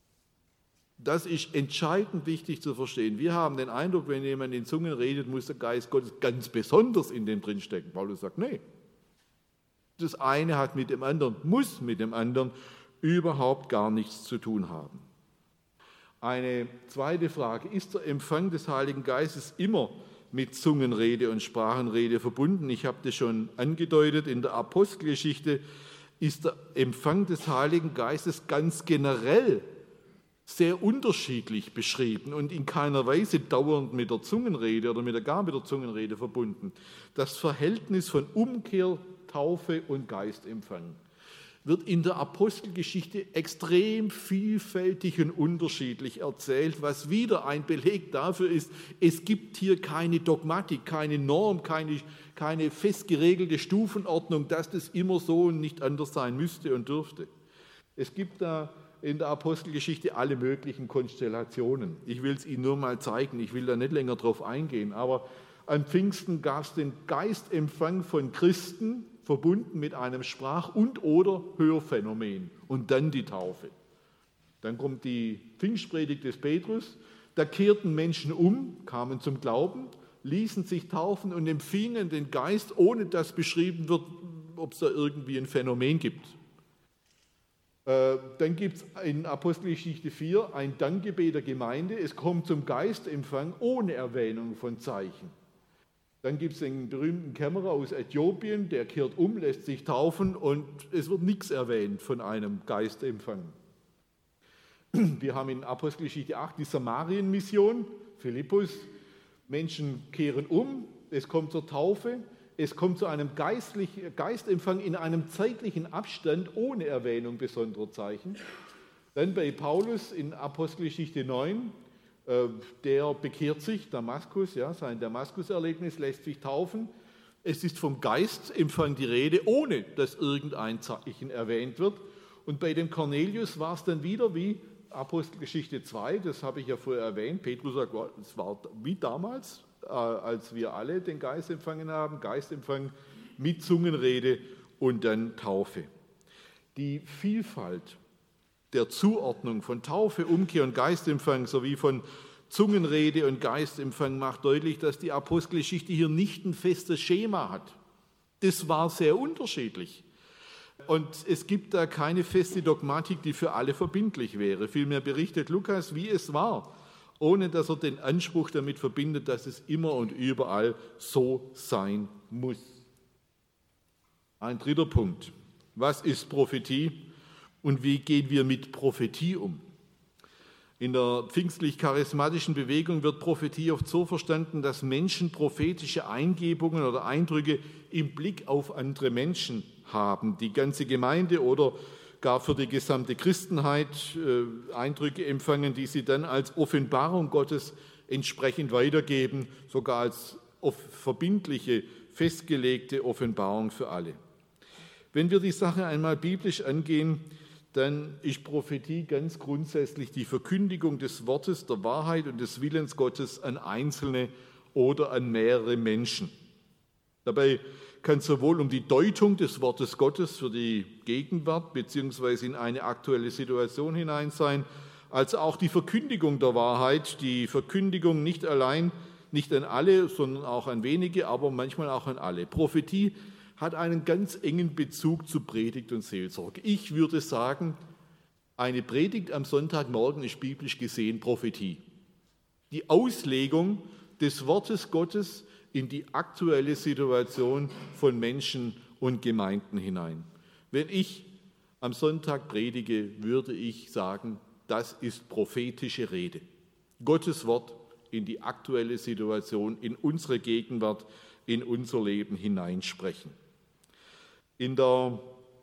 Das ist entscheidend wichtig zu verstehen. Wir haben den Eindruck, wenn jemand in Zungen redet, muss der Geist Gottes ganz besonders in dem drinstecken. Paulus sagt, nee. Das eine hat mit dem anderen, muss mit dem anderen überhaupt gar nichts zu tun haben. Eine zweite Frage, ist der Empfang des Heiligen Geistes immer mit Zungenrede und Sprachenrede verbunden? Ich habe das schon angedeutet, in der Apostelgeschichte ist der Empfang des Heiligen Geistes ganz generell sehr unterschiedlich beschrieben und in keiner Weise dauernd mit der Zungenrede oder mit der Gabe der Zungenrede verbunden. Das Verhältnis von Umkehr, Taufe und Geistempfang wird in der Apostelgeschichte extrem vielfältig und unterschiedlich erzählt, was wieder ein Beleg dafür ist, es gibt hier keine Dogmatik, keine Norm, keine, keine fest geregelte Stufenordnung, dass das immer so und nicht anders sein müsste und dürfte. Es gibt da in der Apostelgeschichte alle möglichen Konstellationen. Ich will es Ihnen nur mal zeigen, ich will da nicht länger drauf eingehen, aber an Pfingsten gab es den Geistempfang von Christen, verbunden mit einem Sprach- und oder Hörphänomen und dann die Taufe. Dann kommt die Pfingstpredigt des Petrus, da kehrten Menschen um, kamen zum Glauben, ließen sich taufen und empfingen den Geist, ohne dass beschrieben wird, ob es da irgendwie ein Phänomen gibt. Äh, dann gibt es in Apostelgeschichte vier ein Dankgebet der Gemeinde, es kommt zum Geistempfang ohne Erwähnung von Zeichen. Dann gibt es den berühmten Kämmerer aus Äthiopien, der kehrt um, lässt sich taufen und es wird nichts erwähnt von einem Geistempfang. Wir haben in Apostelgeschichte acht die Samarien-Mission, Philippus, Menschen kehren um, es kommt zur Taufe, es kommt zu einem Geistempfang in einem zeitlichen Abstand ohne Erwähnung besonderer Zeichen. Dann bei Paulus in Apostelgeschichte neun, der bekehrt sich, Damaskus, ja, sein Damaskus-Erlebnis, lässt sich taufen. Es ist vom Geistempfang die Rede, ohne dass irgendein Zeichen erwähnt wird. Und bei dem Cornelius war es dann wieder wie Apostelgeschichte zwei, das habe ich ja vorher erwähnt. Petrus sagt, es war wie damals, als wir alle den Geist empfangen haben, Geistempfang mit Zungenrede und dann Taufe. Die Vielfalt der Zuordnung von Taufe, Umkehr und Geistempfang sowie von Zungenrede und Geistempfang macht deutlich, dass die Apostelgeschichte hier nicht ein festes Schema hat. Das war sehr unterschiedlich. Und es gibt da keine feste Dogmatik, die für alle verbindlich wäre. Vielmehr berichtet Lukas, wie es war, ohne dass er den Anspruch damit verbindet, dass es immer und überall so sein muss. Ein dritter Punkt. Was ist Prophetie und wie gehen wir mit Prophetie um? In der pfingstlich-charismatischen Bewegung wird Prophetie oft so verstanden, dass Menschen prophetische Eingebungen oder Eindrücke im Blick auf andere Menschen haben. Die ganze Gemeinde oder gar für die gesamte Christenheit äh, Eindrücke empfangen, die sie dann als Offenbarung Gottes entsprechend weitergeben, sogar als verbindliche, festgelegte Offenbarung für alle. Wenn wir die Sache einmal biblisch angehen, dann ist Prophetie ganz grundsätzlich die Verkündigung des Wortes, der Wahrheit und des Willens Gottes an Einzelne oder an mehrere Menschen. Dabei kann es sowohl um die Deutung des Wortes Gottes für die Gegenwart bzw. in eine aktuelle Situation hinein sein, als auch die Verkündigung der Wahrheit, die Verkündigung nicht allein, nicht an alle, sondern auch an wenige, aber manchmal auch an alle. Prophetie hat einen ganz engen Bezug zu Predigt und Seelsorge. Ich würde sagen, eine Predigt am Sonntagmorgen ist biblisch gesehen Prophetie. Die Auslegung des Wortes Gottes in die aktuelle Situation von Menschen und Gemeinden hinein. Wenn ich am Sonntag predige, würde ich sagen, das ist prophetische Rede. Gottes Wort in die aktuelle Situation, in unsere Gegenwart, in unser Leben hineinsprechen. In der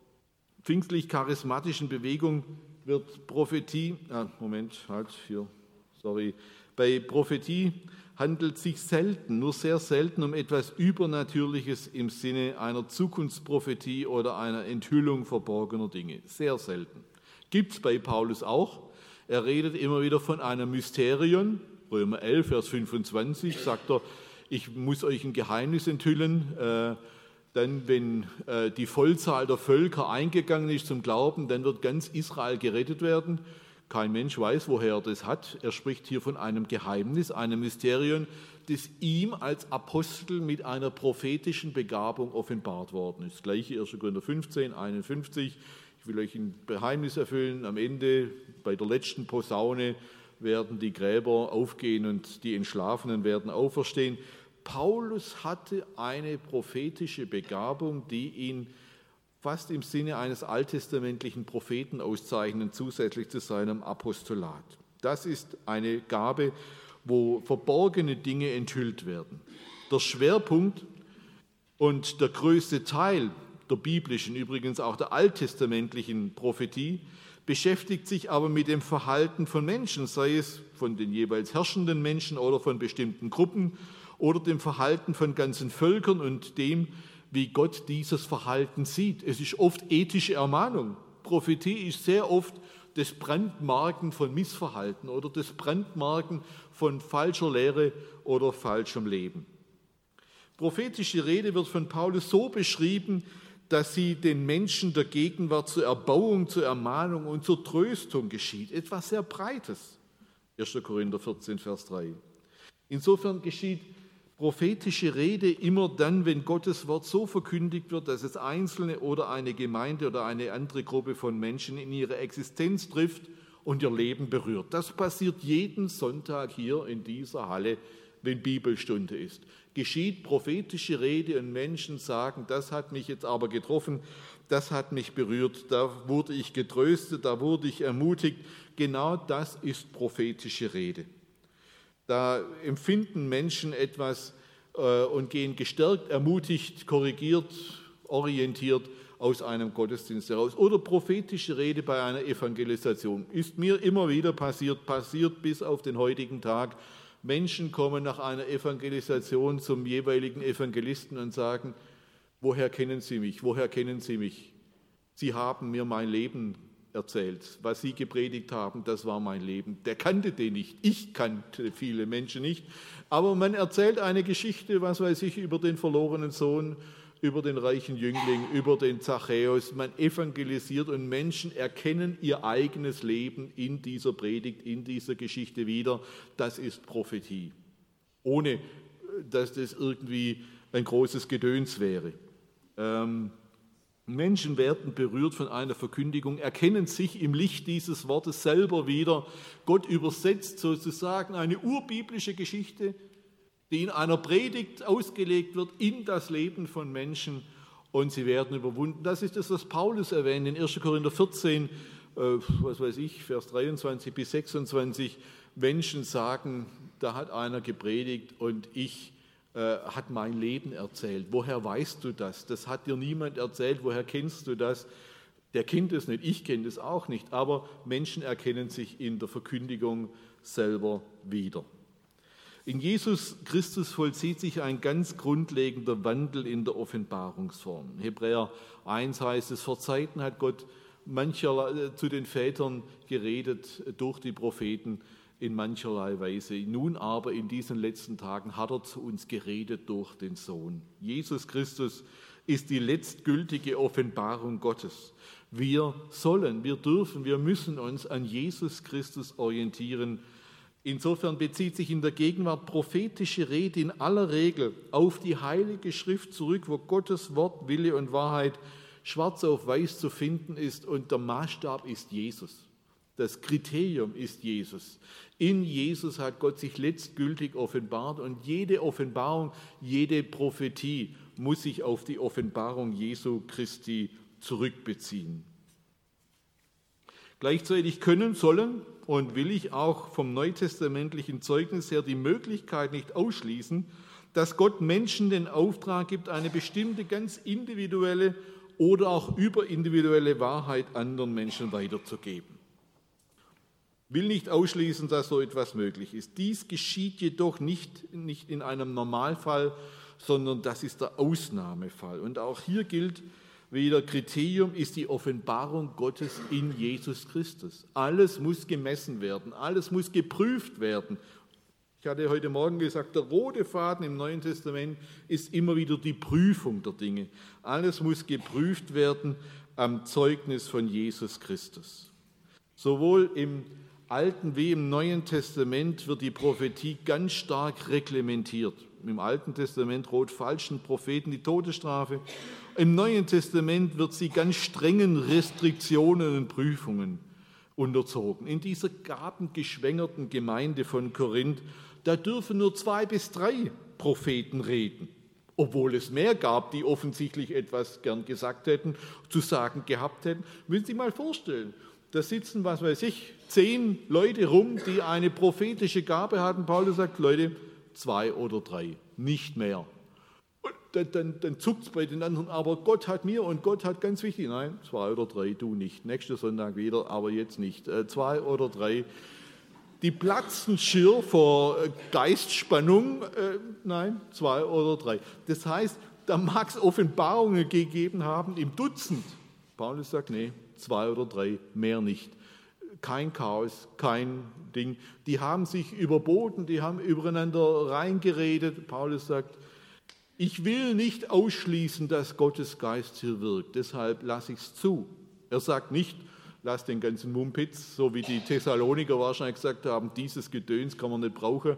pfingstlich-charismatischen Bewegung wird Prophetie, ah, Moment, halt, hier, sorry, bei Prophetie handelt es sich selten, nur sehr selten um etwas Übernatürliches im Sinne einer Zukunftsprophetie oder einer Enthüllung verborgener Dinge. Sehr selten. Gibt es bei Paulus auch. Er redet immer wieder von einem Mysterium. Römer elf, Vers fünfundzwanzig sagt er, ich muss euch ein Geheimnis enthüllen. Äh, dann, wenn äh, die Vollzahl der Völker eingegangen ist zum Glauben, dann wird ganz Israel gerettet werden. Kein Mensch weiß, woher er das hat. Er spricht hier von einem Geheimnis, einem Mysterium, das ihm als Apostel mit einer prophetischen Begabung offenbart worden ist. Das gleiche erster Korinther fünfzehn, einundfünfzig. Ich will euch ein Geheimnis erfüllen. Am Ende, bei der letzten Posaune, werden die Gräber aufgehen und die Entschlafenen werden auferstehen. Paulus hatte eine prophetische Begabung, die ihn fast im Sinne eines alttestamentlichen Propheten auszeichnen, zusätzlich zu seinem Apostolat. Das ist eine Gabe, wo verborgene Dinge enthüllt werden. Der Schwerpunkt und der größte Teil der biblischen, übrigens auch der alttestamentlichen Prophetie, beschäftigt sich aber mit dem Verhalten von Menschen, sei es von den jeweils herrschenden Menschen oder von bestimmten Gruppen oder dem Verhalten von ganzen Völkern und dem, wie Gott dieses Verhalten sieht. Es ist oft ethische Ermahnung. Prophetie ist sehr oft das Brandmarken von Missverhalten oder das Brandmarken von falscher Lehre oder falschem Leben. Prophetische Rede wird von Paulus so beschrieben, dass sie den Menschen der Gegenwart zur Erbauung, zur Ermahnung und zur Tröstung geschieht. Etwas sehr Breites. erster Korinther vierzehn, Vers drei. Insofern geschieht prophetische Rede immer dann, wenn Gottes Wort so verkündigt wird, dass es Einzelne oder eine Gemeinde oder eine andere Gruppe von Menschen in ihre Existenz trifft und ihr Leben berührt. Das passiert jeden Sonntag hier in dieser Halle, wenn Bibelstunde ist. Geschieht prophetische Rede und Menschen sagen, das hat mich jetzt aber getroffen, das hat mich berührt, da wurde ich getröstet, da wurde ich ermutigt. Genau das ist prophetische Rede. Da empfinden Menschen etwas äh, und gehen gestärkt, ermutigt, korrigiert, orientiert aus einem Gottesdienst heraus. Oder prophetische Rede bei einer Evangelisation. Ist mir immer wieder passiert, passiert bis auf den heutigen Tag. Menschen kommen nach einer Evangelisation zum jeweiligen Evangelisten und sagen, woher kennen Sie mich, woher kennen Sie mich? Sie haben mir mein Leben erzählt. Was Sie gepredigt haben, das war mein Leben. Der kannte den nicht. Ich kannte viele Menschen nicht. Aber man erzählt eine Geschichte, was weiß ich, über den verlorenen Sohn, über den reichen Jüngling, über den Zachäus. Man evangelisiert und Menschen erkennen ihr eigenes Leben in dieser Predigt, in dieser Geschichte wieder. Das ist Prophetie. Ohne, dass das irgendwie ein großes Gedöns wäre. Ähm, Menschen werden berührt von einer Verkündigung, erkennen sich im Licht dieses Wortes selber wieder. Gott übersetzt sozusagen eine urbiblische Geschichte, die in einer Predigt ausgelegt wird, in das Leben von Menschen. und sie werden überwunden. Das ist das, was Paulus erwähnt in erster Korinther vierzehn, äh, was weiß ich, Vers dreiundzwanzig bis sechsundzwanzig. Menschen sagen, da hat einer gepredigt und ich äh, hat mein Leben erzählt. Woher weißt du das? Das hat dir niemand erzählt. Woher kennst du das? Der kennt es nicht, ich kenne es auch nicht, aber Menschen erkennen sich in der Verkündigung selber wieder. In Jesus Christus vollzieht sich ein ganz grundlegender Wandel in der Offenbarungsform. Hebräer eins heißt es, vor Zeiten hat Gott mancherlei, zu den Vätern geredet durch die Propheten in mancherlei Weise. Nun aber in diesen letzten Tagen hat er zu uns geredet durch den Sohn. Jesus Christus ist die letztgültige Offenbarung Gottes. Wir sollen, wir dürfen, wir müssen uns an Jesus Christus orientieren. Insofern bezieht sich in der Gegenwart prophetische Rede in aller Regel auf die Heilige Schrift zurück, wo Gottes Wort, Wille und Wahrheit schwarz auf weiß zu finden ist und der Maßstab ist Jesus. Das Kriterium ist Jesus. In Jesus hat Gott sich letztgültig offenbart und jede Offenbarung, jede Prophetie muss sich auf die Offenbarung Jesu Christi zurückbeziehen. Gleichzeitig können, sollen und will ich auch vom neutestamentlichen Zeugnis her die Möglichkeit nicht ausschließen, dass Gott Menschen den Auftrag gibt, eine bestimmte ganz individuelle oder auch überindividuelle Wahrheit anderen Menschen weiterzugeben. Will nicht ausschließen, dass so etwas möglich ist. Dies geschieht jedoch nicht, nicht in einem Normalfall, sondern das ist der Ausnahmefall. Und auch hier gilt wieder, Kriterium ist die Offenbarung Gottes in Jesus Christus. Alles muss gemessen werden, alles muss geprüft werden. Ich hatte heute Morgen gesagt, der rote Faden im Neuen Testament ist immer wieder die Prüfung der Dinge. Alles muss geprüft werden am Zeugnis von Jesus Christus. Sowohl im Alten wie im Neuen Testament wird die Prophetie ganz stark reglementiert. Im Alten Testament droht falschen Propheten die Todesstrafe. Im Neuen Testament wird sie ganz strengen Restriktionen und Prüfungen unterzogen. In dieser gabengeschwängerten Gemeinde von Korinth, da dürfen nur zwei bis drei Propheten reden, obwohl es mehr gab, die offensichtlich etwas gern gesagt hätten, zu sagen gehabt hätten. Müssen Sie sich mal vorstellen, da sitzen, was weiß ich, zehn Leute rum, die eine prophetische Gabe hatten. Paulus sagt, Leute, zwei oder drei, nicht mehr. Und dann, dann, dann zuckt es bei den anderen, aber Gott hat mir und Gott hat ganz wichtig, nein, zwei oder drei, du nicht. Nächsten Sonntag wieder, aber jetzt nicht. Äh, zwei oder drei. Die platzen schier vor Geistspannung, äh, nein, zwei oder drei. Das heißt, da mag es Offenbarungen gegeben haben im Dutzend. Paulus sagt, nee, zwei oder drei, mehr nicht. Kein Chaos, kein Ding. Die haben sich überboten, die haben übereinander reingeredet. Paulus sagt, ich will nicht ausschließen, dass Gottes Geist hier wirkt, deshalb lasse ich es zu. Er sagt nicht, lass den ganzen Mumpitz, so wie die Thessaloniker wahrscheinlich gesagt haben, dieses Gedöns kann man nicht brauchen.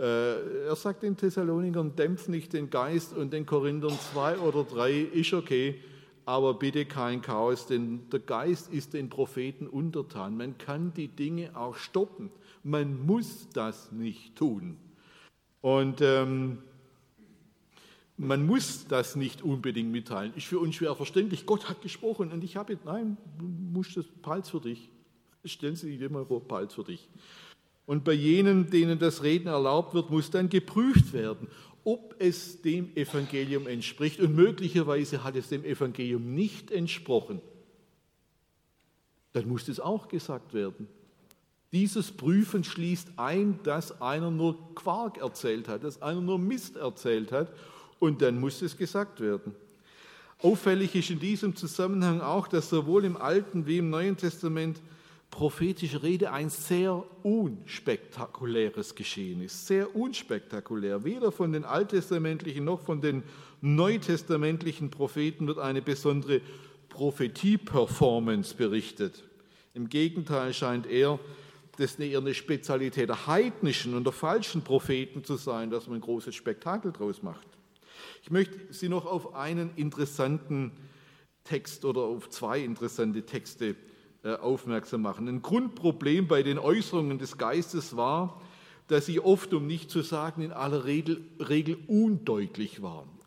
Er sagt den Thessalonikern, dämpf nicht den Geist, und den Korinthern zwei oder drei ist okay, aber bitte kein Chaos, denn der Geist ist den Propheten untertan. Man kann die Dinge auch stoppen. Man muss das nicht tun. Und ähm, man muss das nicht unbedingt mitteilen. Ist für uns schwer verständlich. Gott hat gesprochen und ich habe jetzt, nein, du musst das, behalt's für dich. Stellen Sie sich dir mal vor, behalt's für dich. Und bei jenen, denen das Reden erlaubt wird, muss dann geprüft werden, ob es dem Evangelium entspricht. Und möglicherweise hat es dem Evangelium nicht entsprochen. Dann muss es auch gesagt werden. Dieses Prüfen schließt ein, dass einer nur Quark erzählt hat, dass einer nur Mist erzählt hat, und dann muss es gesagt werden. Auffällig ist in diesem Zusammenhang auch, dass sowohl im Alten wie im Neuen Testament prophetische Rede ein sehr unspektakuläres Geschehen ist. Sehr unspektakulär. Weder von den alttestamentlichen noch von den neutestamentlichen Propheten wird eine besondere Prophetie-Performance berichtet. Im Gegenteil scheint eher, das eher eine Spezialität der heidnischen und der falschen Propheten zu sein, dass man ein großes Spektakel draus macht. Ich möchte Sie noch auf einen interessanten Text oder auf zwei interessante Texte aufmerksam machen. Ein Grundproblem bei den Äußerungen des Geistes war, dass sie oft, um nicht zu sagen in aller Regel, Regel undeutlich waren.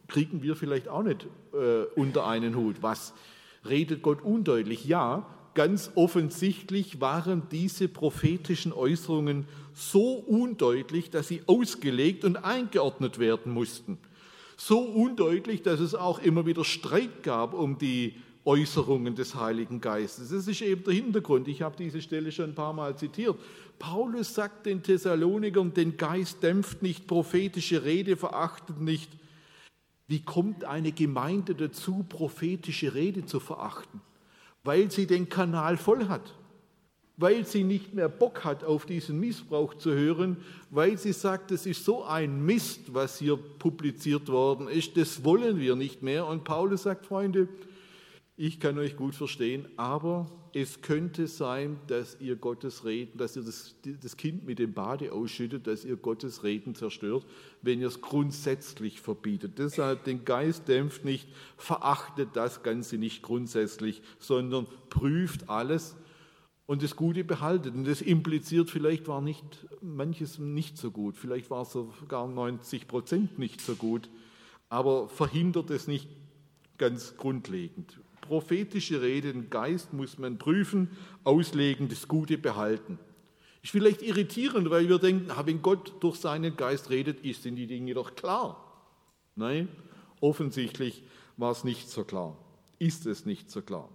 kriegen wir vielleicht auch nicht äh, unter einen Hut. Was redet Gott undeutlich? Ja, ganz offensichtlich waren diese prophetischen Äußerungen so undeutlich, dass sie ausgelegt und eingeordnet werden mussten. So undeutlich, dass es auch immer wieder Streit gab um die Äußerungen des Heiligen Geistes. Das ist eben der Hintergrund. Ich habe diese Stelle schon ein paar Mal zitiert. Paulus sagt den Thessalonikern, den Geist dämpft nicht, prophetische Rede verachtet nicht. Wie kommt eine Gemeinde dazu, prophetische Rede zu verachten? Weil sie den Kanal voll hat, weil sie nicht mehr Bock hat, auf diesen Missbrauch zu hören, weil sie sagt, es ist so ein Mist, was hier publiziert worden ist, das wollen wir nicht mehr. Und Paulus sagt, Freunde, ich kann euch gut verstehen, aber es könnte sein, dass ihr Gottes Reden, dass ihr das, das Kind mit dem Bade ausschüttet, dass ihr Gottes Reden zerstört, wenn ihr es grundsätzlich verbietet. Deshalb den Geist dämpft nicht, verachtet das Ganze nicht grundsätzlich, sondern prüft alles und das Gute behaltet. Und das impliziert, vielleicht war nicht manches nicht so gut, vielleicht war es sogar neunzig Prozent nicht so gut, aber verhindert es nicht ganz grundlegend. Prophetische Rede, den Geist muss man prüfen, auslegen, das Gute behalten. Ist vielleicht irritierend, weil wir denken, wenn Gott durch seinen Geist redet, sind die Dinge doch klar. Nein, offensichtlich war es nicht so klar, ist es nicht so klar.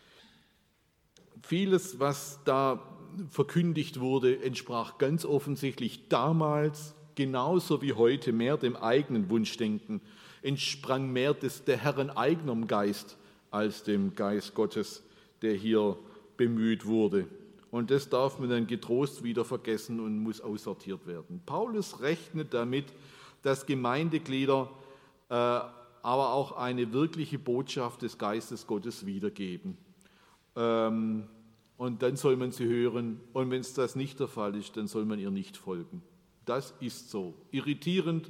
Vieles, was da verkündigt wurde, entsprach ganz offensichtlich damals, genauso wie heute, mehr dem eigenen Wunschdenken, entsprang mehr des, der Herren eigenem Geist, als dem Geist Gottes, der hier bemüht wurde. Und das darf man dann getrost wieder vergessen und muss aussortiert werden. Paulus rechnet damit, dass Gemeindeglieder äh, aber auch eine wirkliche Botschaft des Geistes Gottes wiedergeben. Ähm, und dann soll man sie hören. Und wenn es das nicht der Fall ist, dann soll man ihr nicht folgen. Das ist so. Irritierend,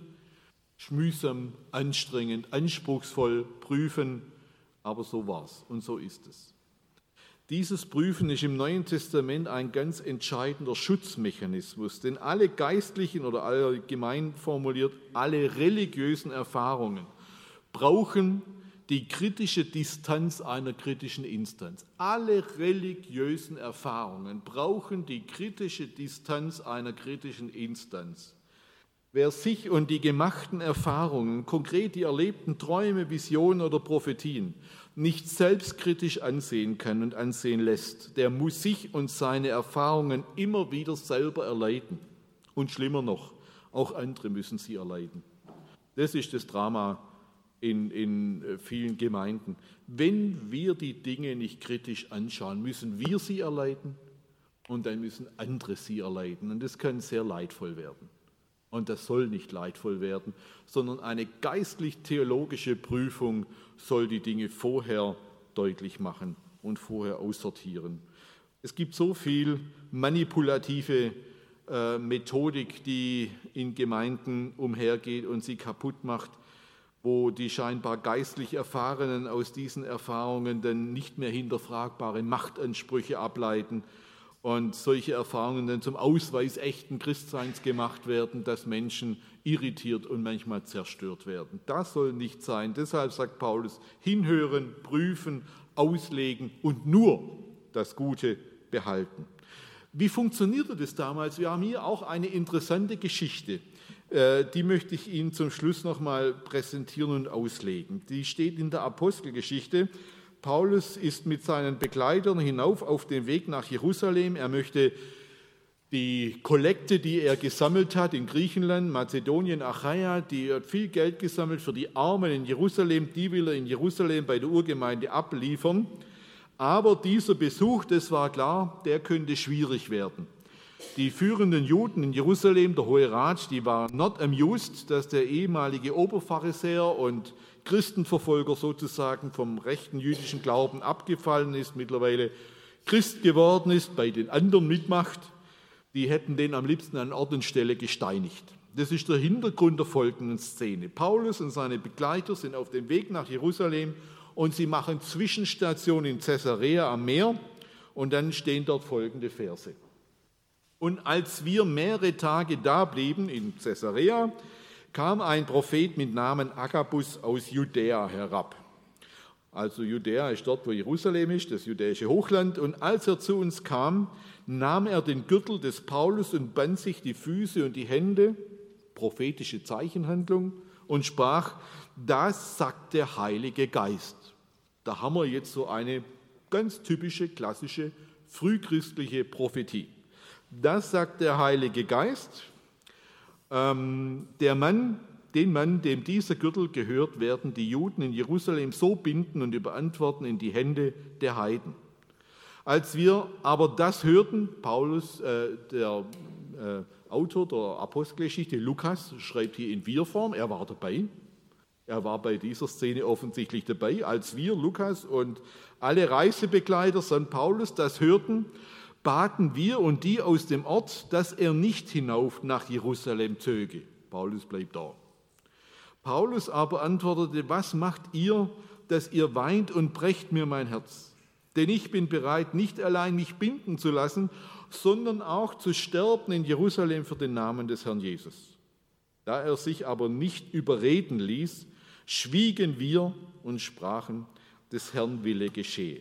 mühsam, anstrengend, anspruchsvoll, prüfen, aber so war's und so ist es. Dieses Prüfen ist im Neuen Testament ein ganz entscheidender Schutzmechanismus, denn alle geistlichen oder allgemein formuliert, alle religiösen Erfahrungen brauchen die kritische Distanz einer kritischen Instanz. Alle religiösen Erfahrungen brauchen die kritische Distanz einer kritischen Instanz. Wer sich und die gemachten Erfahrungen, konkret die erlebten Träume, Visionen oder Prophetien, nicht selbstkritisch ansehen kann und ansehen lässt, der muss sich und seine Erfahrungen immer wieder selber erleiden. Und schlimmer noch, auch andere müssen sie erleiden. Das ist das Drama in, in vielen Gemeinden. Wenn wir die Dinge nicht kritisch anschauen, müssen wir sie erleiden und dann müssen andere sie erleiden. Und das kann sehr leidvoll werden. Und das soll nicht leidvoll werden, sondern eine geistlich-theologische Prüfung soll die Dinge vorher deutlich machen und vorher aussortieren. Es gibt so viel manipulative äh, Methodik, die in Gemeinden umhergeht und sie kaputt macht, wo die scheinbar geistlich Erfahrenen aus diesen Erfahrungen dann nicht mehr hinterfragbare Machtansprüche ableiten und solche Erfahrungen dann zum Ausweis echten Christseins gemacht werden, dass Menschen irritiert und manchmal zerstört werden. Das soll nicht sein. Deshalb sagt Paulus, hinhören, prüfen, auslegen und nur das Gute behalten. Wie funktionierte das damals? Wir haben hier auch eine interessante Geschichte. Die möchte ich Ihnen zum Schluss noch mal präsentieren und auslegen. Die steht in der Apostelgeschichte. Paulus ist mit seinen Begleitern hinauf auf den Weg nach Jerusalem. Er möchte die Kollekte, die er gesammelt hat in Griechenland, Mazedonien, Achaia, die hat viel Geld gesammelt für die Armen in Jerusalem, die will er in Jerusalem bei der Urgemeinde abliefern. Aber dieser Besuch, das war klar, der könnte schwierig werden. Die führenden Juden in Jerusalem, der Hohe Rat, die waren not amused, dass der ehemalige Oberpharisäer und Christenverfolger sozusagen vom rechten jüdischen Glauben abgefallen ist, mittlerweile Christ geworden ist, bei den anderen mitmacht. Die hätten den am liebsten an Ort und Stelle gesteinigt. Das ist der Hintergrund der folgenden Szene. Paulus und seine Begleiter sind auf dem Weg nach Jerusalem und sie machen Zwischenstation in Caesarea am Meer und dann stehen dort folgende Verse. Und als wir mehrere Tage da blieben in Caesarea, kam ein Prophet mit Namen Agabus aus Judäa herab. Also Judäa ist dort, wo Jerusalem ist, das judäische Hochland. Und als er zu uns kam, nahm er den Gürtel des Paulus und band sich die Füße und die Hände, prophetische Zeichenhandlung, und sprach: Das sagt der Heilige Geist. Da haben wir jetzt so eine ganz typische, klassische, frühchristliche Prophetie. Das sagt der Heilige Geist. Ähm, der Mann, den Mann, dem dieser Gürtel gehört, werden die Juden in Jerusalem so binden und überantworten in die Hände der Heiden. Als wir aber das hörten, Paulus, äh, der äh, Autor der Apostelgeschichte, Lukas, schreibt hier in Wir-Form, er war dabei. Er war bei dieser Szene offensichtlich dabei. Als wir, Lukas und alle Reisebegleiter Sankt Paulus, das hörten, baten wir und die aus dem Ort, dass er nicht hinauf nach Jerusalem zöge. Paulus bleibt da. Paulus aber antwortete: Was macht ihr, dass ihr weint und brecht mir mein Herz? Denn ich bin bereit, nicht allein mich binden zu lassen, sondern auch zu sterben in Jerusalem für den Namen des Herrn Jesus. Da er sich aber nicht überreden ließ, schwiegen wir und sprachen: Des Herrn Wille geschehe.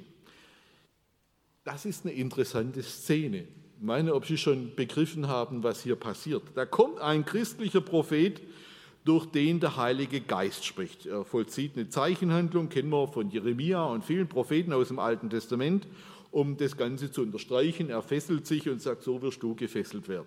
Das ist eine interessante Szene. Ich meine, ob Sie schon begriffen haben, was hier passiert. Da kommt ein christlicher Prophet, durch den der Heilige Geist spricht. Er vollzieht eine Zeichenhandlung, kennen wir von Jeremia und vielen Propheten aus dem Alten Testament, um das Ganze zu unterstreichen. Er fesselt sich und sagt: So wirst du gefesselt werden.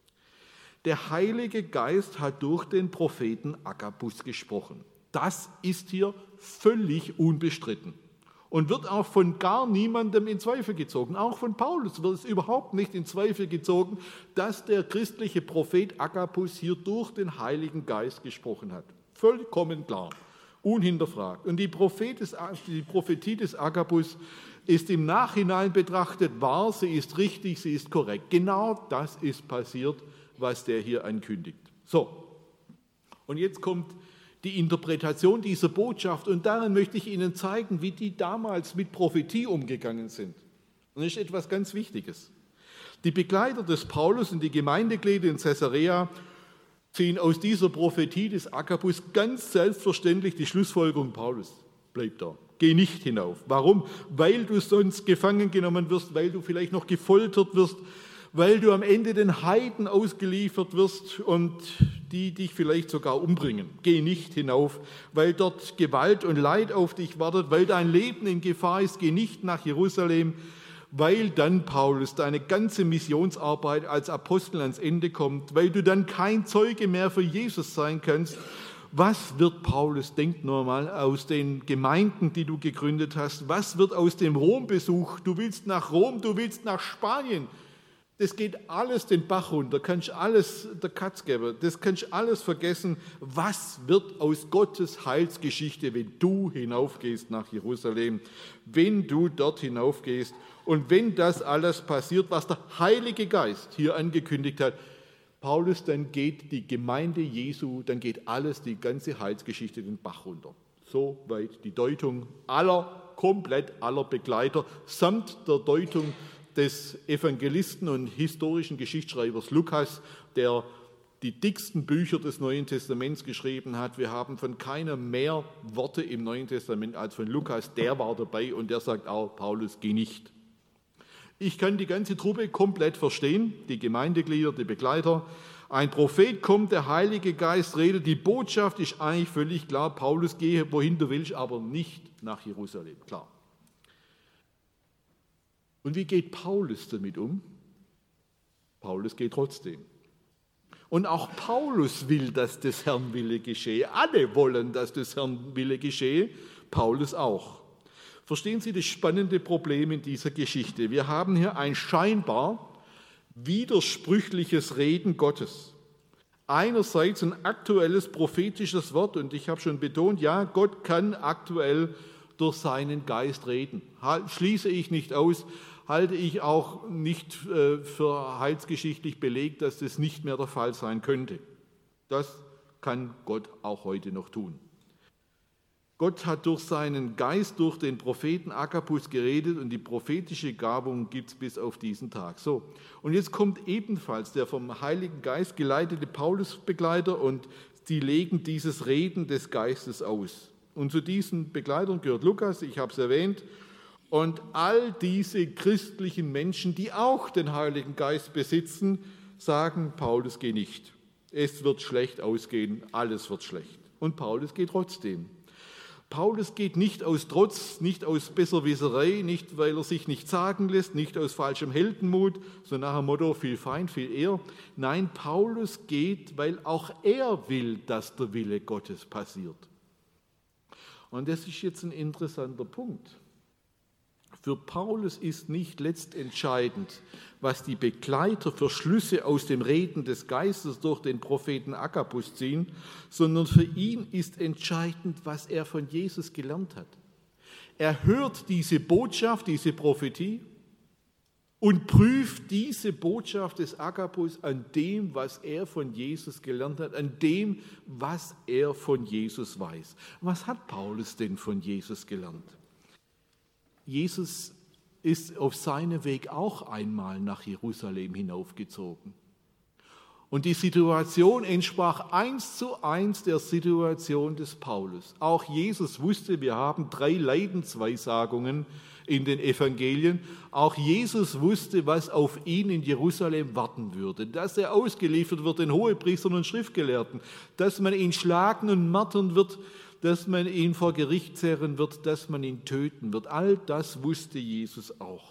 Der Heilige Geist hat durch den Propheten Agabus gesprochen. Das ist hier völlig unbestritten und wird auch von gar niemandem in Zweifel gezogen. Auch von Paulus wird es überhaupt nicht in Zweifel gezogen, dass der christliche Prophet Agabus hier durch den Heiligen Geist gesprochen hat. Vollkommen klar, unhinterfragt. Und die, Prophet des, die Prophetie des Agabus ist im Nachhinein betrachtet wahr, sie ist richtig, sie ist korrekt. Genau das ist passiert, was der hier ankündigt. So, und jetzt kommt die Interpretation dieser Botschaft, und darin möchte ich Ihnen zeigen, wie die damals mit Prophetie umgegangen sind. Und das ist etwas ganz Wichtiges. Die Begleiter des Paulus und die Gemeindeglieder in Caesarea ziehen aus dieser Prophetie des Agabus ganz selbstverständlich die Schlussfolgerung: Paulus, bleib da, geh nicht hinauf. Warum? Weil du sonst gefangen genommen wirst, weil du vielleicht noch gefoltert wirst, weil du am Ende den Heiden ausgeliefert wirst und die dich vielleicht sogar umbringen. Geh nicht hinauf, weil dort Gewalt und Leid auf dich wartet, weil dein Leben in Gefahr ist. Geh nicht nach Jerusalem, weil dann, Paulus, deine ganze Missionsarbeit als Apostel ans Ende kommt, weil du dann kein Zeuge mehr für Jesus sein kannst. Was wird, Paulus, denk nur mal, aus den Gemeinden, die du gegründet hast? Was wird aus dem Rombesuch? Du willst nach Rom, du willst nach Spanien. Das geht alles den Bach runter, kannst alles der Katz geben, das kannst alles vergessen. Was wird aus Gottes Heilsgeschichte, wenn du hinaufgehst nach Jerusalem, wenn du dort hinaufgehst und wenn das alles passiert, was der Heilige Geist hier angekündigt hat? Paulus, dann geht die Gemeinde Jesu, dann geht alles, die ganze Heilsgeschichte den Bach runter. Soweit die Deutung aller, komplett aller Begleiter, samt der Deutung des Evangelisten und historischen Geschichtsschreibers Lukas, der die dicksten Bücher des Neuen Testaments geschrieben hat. Wir haben von keinem mehr Worte im Neuen Testament als von Lukas. Der war dabei und der sagt auch: Paulus, geh nicht. Ich kann die ganze Truppe komplett verstehen, die Gemeindeglieder, die Begleiter. Ein Prophet kommt, der Heilige Geist redet, die Botschaft ist eigentlich völlig klar: Paulus, gehe wohin du willst, aber nicht nach Jerusalem. Klar. Und wie geht Paulus damit um? Paulus geht trotzdem. Und auch Paulus will, dass des Herrn Wille geschehe. Alle wollen, dass des Herrn Wille geschehe. Paulus auch. Verstehen Sie das spannende Problem in dieser Geschichte? Wir haben hier ein scheinbar widersprüchliches Reden Gottes. Einerseits ein aktuelles prophetisches Wort, und ich habe schon betont, ja, Gott kann aktuell durch seinen Geist reden. Schließe ich nicht aus, halte ich auch nicht für heilsgeschichtlich belegt, dass das nicht mehr der Fall sein könnte. Das kann Gott auch heute noch tun. Gott hat durch seinen Geist, durch den Propheten Agabus geredet, und die prophetische Gabung gibt es bis auf diesen Tag. So, und jetzt kommt ebenfalls der vom Heiligen Geist geleitete Paulusbegleiter und sie legen dieses Reden des Geistes aus. Und zu diesen Begleitern gehört Lukas, ich habe es erwähnt, und all diese christlichen Menschen, die auch den Heiligen Geist besitzen, sagen, Paulus, geh nicht. Es wird schlecht ausgehen, alles wird schlecht. Und Paulus geht trotzdem. Paulus geht nicht aus Trotz, nicht aus Besserwisserei, nicht weil er sich nicht sagen lässt, nicht aus falschem Heldenmut, so nach dem Motto, viel Feind, viel eher. Nein, Paulus geht, weil auch er will, dass der Wille Gottes passiert. Und das ist jetzt ein interessanter Punkt. Für Paulus ist nicht letztentscheidend, was die Begleiter für Schlüsse aus dem Reden des Geistes durch den Propheten Agabus ziehen, sondern für ihn ist entscheidend, was er von Jesus gelernt hat. Er hört diese Botschaft, diese Prophetie und prüft diese Botschaft des Agabus an dem, was er von Jesus gelernt hat, an dem, was er von Jesus weiß. Was hat Paulus denn von Jesus gelernt? Jesus ist auf seinem Weg auch einmal nach Jerusalem hinaufgezogen. Und die Situation entsprach eins zu eins der Situation des Paulus. Auch Jesus wusste, wir haben drei Leidensweissagungen in den Evangelien. Auch Jesus wusste, was auf ihn in Jerusalem warten würde. Dass er ausgeliefert wird den Hohepriestern und Schriftgelehrten, dass man ihn schlagen und martern wird, dass man ihn vor Gericht zerren wird, dass man ihn töten wird. All das wusste Jesus auch.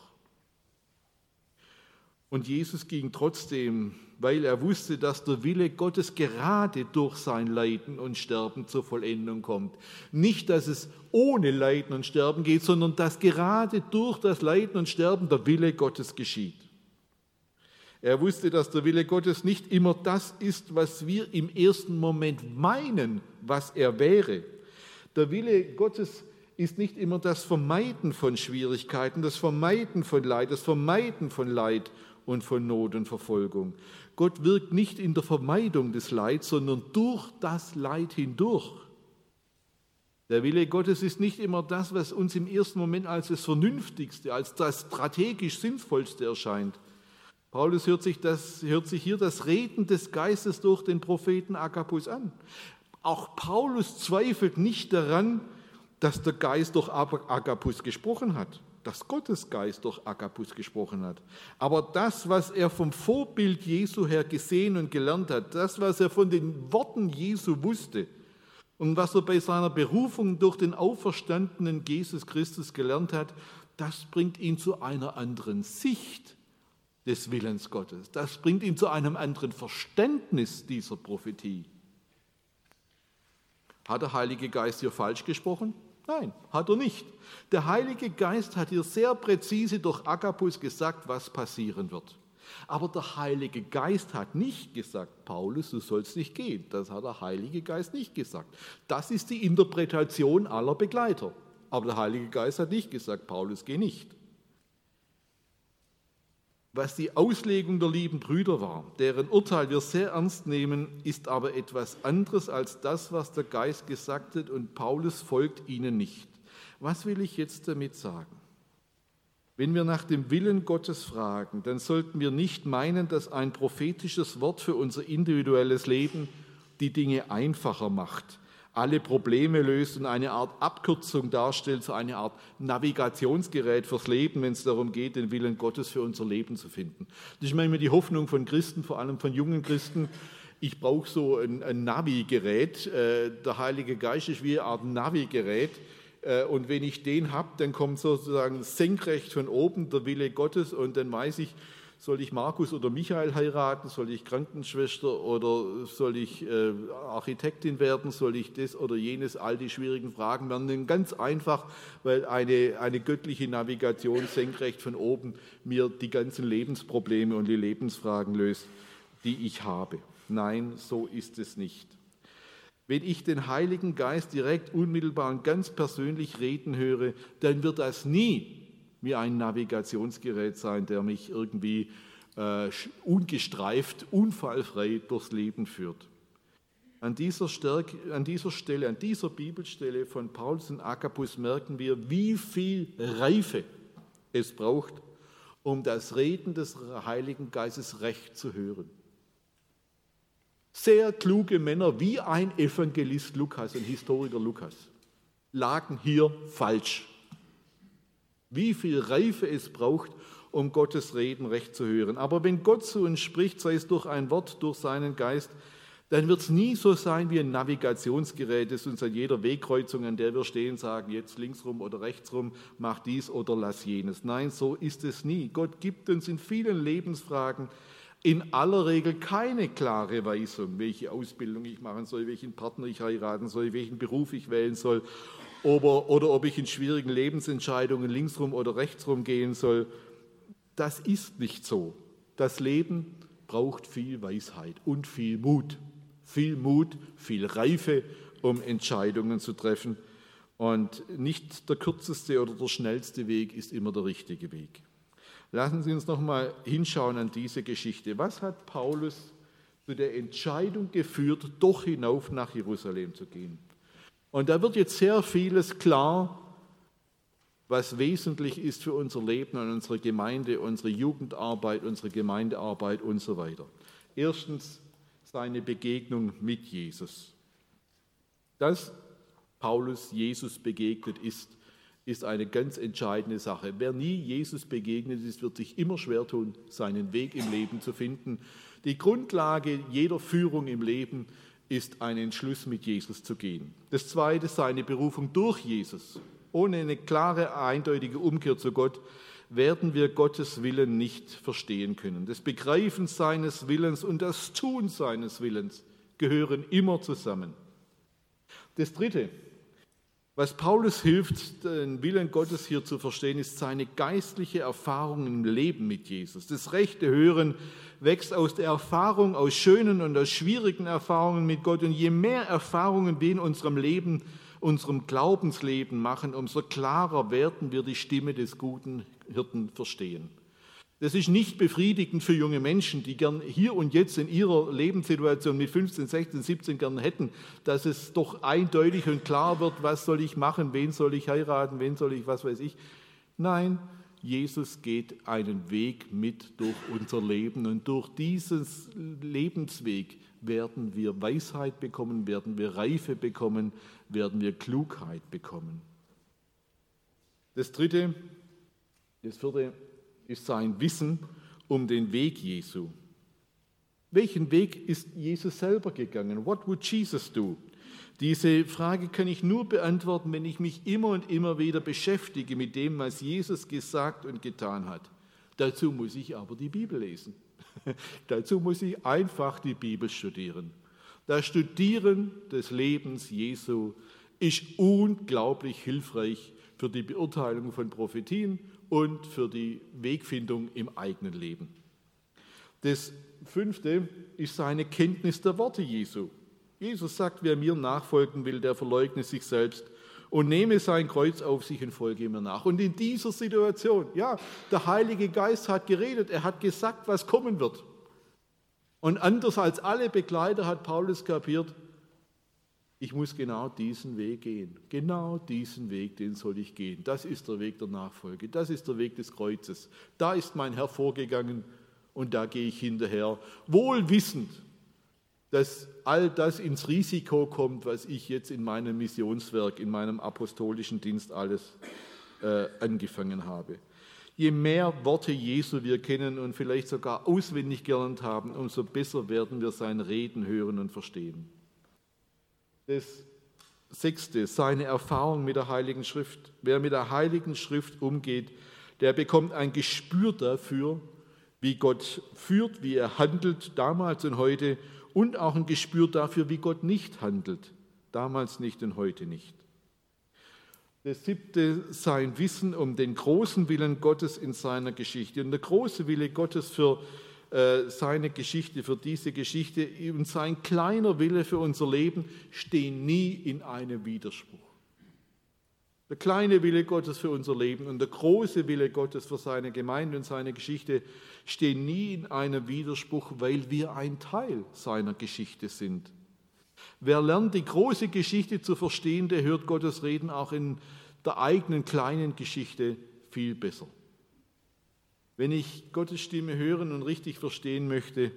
Und Jesus ging trotzdem, weil er wusste, dass der Wille Gottes gerade durch sein Leiden und Sterben zur Vollendung kommt. Nicht, dass es ohne Leiden und Sterben geht, sondern dass gerade durch das Leiden und Sterben der Wille Gottes geschieht. Er wusste, dass der Wille Gottes nicht immer das ist, was wir im ersten Moment meinen, was er wäre. Der Wille Gottes ist nicht immer das Vermeiden von Schwierigkeiten, das Vermeiden von Leid, das Vermeiden von Leid und von Not und Verfolgung. Gott wirkt nicht in der Vermeidung des Leids, sondern durch das Leid hindurch. Der Wille Gottes ist nicht immer das, was uns im ersten Moment als das Vernünftigste, als das strategisch Sinnvollste erscheint. Paulus hört sich, das, hört sich hier das Reden des Geistes durch den Propheten Agabus an. Auch Paulus zweifelt nicht daran, dass der Geist durch Agabus gesprochen hat, dass Gottes Geist durch Agabus gesprochen hat. Aber das, was er vom Vorbild Jesu her gesehen und gelernt hat, das, was er von den Worten Jesu wusste und was er bei seiner Berufung durch den auferstandenen Jesus Christus gelernt hat, das bringt ihn zu einer anderen Sicht des Willens Gottes. Das bringt ihn zu einem anderen Verständnis dieser Prophetie. Hat der Heilige Geist hier falsch gesprochen? Nein, hat er nicht. Der Heilige Geist hat hier sehr präzise durch Agabus gesagt, was passieren wird. Aber der Heilige Geist hat nicht gesagt, Paulus, du sollst nicht gehen. Das hat der Heilige Geist nicht gesagt. Das ist die Interpretation aller Begleiter. Aber der Heilige Geist hat nicht gesagt, Paulus, geh nicht. Was die Auslegung der lieben Brüder war, deren Urteil wir sehr ernst nehmen, ist aber etwas anderes als das, was der Geist gesagt hat, und Paulus folgt ihnen nicht. Was will ich jetzt damit sagen? Wenn wir nach dem Willen Gottes fragen, dann sollten wir nicht meinen, dass ein prophetisches Wort für unser individuelles Leben die Dinge einfacher macht, alle Probleme löst und eine Art Abkürzung darstellt, so eine Art Navigationsgerät fürs Leben, wenn es darum geht, den Willen Gottes für unser Leben zu finden. Das ist manchmal die Hoffnung von Christen, vor allem von jungen Christen. Ich brauche so ein, ein Navigerät. Der Heilige Geist ist wie eine Art Navigerät. Und wenn ich den habe, dann kommt sozusagen senkrecht von oben der Wille Gottes und dann weiß ich, soll ich Markus oder Michael heiraten? Soll ich Krankenschwester oder soll ich äh, Architektin werden? Soll ich das oder jenes? All die schwierigen Fragen werden dann ganz einfach, weil eine, eine göttliche Navigation senkrecht von oben mir die ganzen Lebensprobleme und die Lebensfragen löst, die ich habe. Nein, so ist es nicht. Wenn ich den Heiligen Geist direkt, unmittelbar und ganz persönlich reden höre, dann wird das nie wie ein Navigationsgerät sein, der mich irgendwie äh, ungestreift, unfallfrei durchs Leben führt. An dieser, Stärke, an dieser Stelle, an dieser Bibelstelle von Paulus und Agabus merken wir, wie viel Reife es braucht, um das Reden des Heiligen Geistes recht zu hören. Sehr kluge Männer wie ein Evangelist Lukas, ein Historiker Lukas, lagen hier falsch. Wie viel Reife es braucht, um Gottes Reden recht zu hören. Aber wenn Gott zu uns spricht, sei es durch ein Wort, durch seinen Geist, dann wird es nie so sein wie ein Navigationsgerät, das uns an jeder Wegkreuzung, an der wir stehen, sagen, jetzt links rum oder rechts rum, mach dies oder lass jenes. Nein, so ist es nie. Gott gibt uns in vielen Lebensfragen in aller Regel keine klare Weisung, welche Ausbildung ich machen soll, welchen Partner ich heiraten soll, welchen Beruf ich wählen soll oder, oder ob ich in schwierigen Lebensentscheidungen linksrum oder rechtsrum gehen soll. Das ist nicht so. Das Leben braucht viel Weisheit und viel Mut. Viel Mut, viel Reife, um Entscheidungen zu treffen. Und nicht der kürzeste oder der schnellste Weg ist immer der richtige Weg. Lassen Sie uns noch mal hinschauen an diese Geschichte. Was hat Paulus zu der Entscheidung geführt, doch hinauf nach Jerusalem zu gehen? Und da wird jetzt sehr vieles klar, was wesentlich ist für unser Leben und unsere Gemeinde, unsere Jugendarbeit, unsere Gemeindearbeit und so weiter. Erstens seine Begegnung mit Jesus. Dass Paulus Jesus begegnet ist, ist eine ganz entscheidende Sache. Wer nie Jesus begegnet ist, wird sich immer schwer tun, seinen Weg im Leben zu finden. Die Grundlage jeder Führung im Leben ist, einen Entschluss mit Jesus zu gehen. Das Zweite, seine Berufung durch Jesus. Ohne eine klare, eindeutige Umkehr zu Gott werden wir Gottes Willen nicht verstehen können. Das Begreifen seines Willens und das Tun seines Willens gehören immer zusammen. Das Dritte, was Paulus hilft, den Willen Gottes hier zu verstehen, ist seine geistliche Erfahrung im Leben mit Jesus. Das rechte Hören wächst aus der Erfahrung, aus schönen und aus schwierigen Erfahrungen mit Gott. Und je mehr Erfahrungen wir in unserem Leben, unserem Glaubensleben machen, umso klarer werden wir die Stimme des guten Hirten verstehen. Das ist nicht befriedigend für junge Menschen, die gern hier und jetzt in ihrer Lebenssituation mit fünfzehn, sechzehn, siebzehn gern hätten, dass es doch eindeutig und klar wird, was soll ich machen, wen soll ich heiraten, wen soll ich, was weiß ich. Nein, Jesus geht einen Weg mit durch unser Leben und durch diesen Lebensweg werden wir Weisheit bekommen, werden wir Reife bekommen, werden wir Klugheit bekommen. Das Dritte, das Vierte ist sein Wissen um den Weg Jesu. Welchen Weg ist Jesus selber gegangen? What would Jesus do? Diese Frage kann ich nur beantworten, wenn ich mich immer und immer wieder beschäftige mit dem, was Jesus gesagt und getan hat. Dazu muss ich aber die Bibel lesen. Dazu muss ich einfach die Bibel studieren. Das Studieren des Lebens Jesu ist unglaublich hilfreich für die Beurteilung von Prophetien und für die Wegfindung im eigenen Leben. Das Fünfte ist seine Kenntnis der Worte Jesu. Jesus sagt, wer mir nachfolgen will, der verleugne sich selbst und nehme sein Kreuz auf sich und folge mir nach. Und in dieser Situation, ja, der Heilige Geist hat geredet, er hat gesagt, was kommen wird. Und anders als alle Begleiter hat Paulus kapiert, ich muss genau diesen Weg gehen. Genau diesen Weg, den soll ich gehen. Das ist der Weg der Nachfolge, das ist der Weg des Kreuzes. Da ist mein Herr vorgegangen und da gehe ich hinterher, wohl wissend, dass all das ins Risiko kommt, was ich jetzt in meinem Missionswerk, in meinem apostolischen Dienst alles äh, angefangen habe. Je mehr Worte Jesu wir kennen und vielleicht sogar auswendig gelernt haben, umso besser werden wir sein Reden hören und verstehen. Das Sechste, seine Erfahrung mit der Heiligen Schrift. Wer mit der Heiligen Schrift umgeht, der bekommt ein Gespür dafür, wie Gott führt, wie er handelt, damals und heute, und auch ein Gespür dafür, wie Gott nicht handelt, damals nicht und heute nicht. Das Siebte, sein Wissen um den großen Willen Gottes in seiner Geschichte. Und der große Wille Gottes für äh, seine Geschichte, für diese Geschichte und sein kleiner Wille für unser Leben stehen nie in einem Widerspruch. Der kleine Wille Gottes für unser Leben und der große Wille Gottes für seine Gemeinde und seine Geschichte stehen nie in einem Widerspruch, weil wir ein Teil seiner Geschichte sind. Wer lernt, die große Geschichte zu verstehen, der hört Gottes Reden auch in der eigenen kleinen Geschichte viel besser. Wenn ich Gottes Stimme hören und richtig verstehen möchte,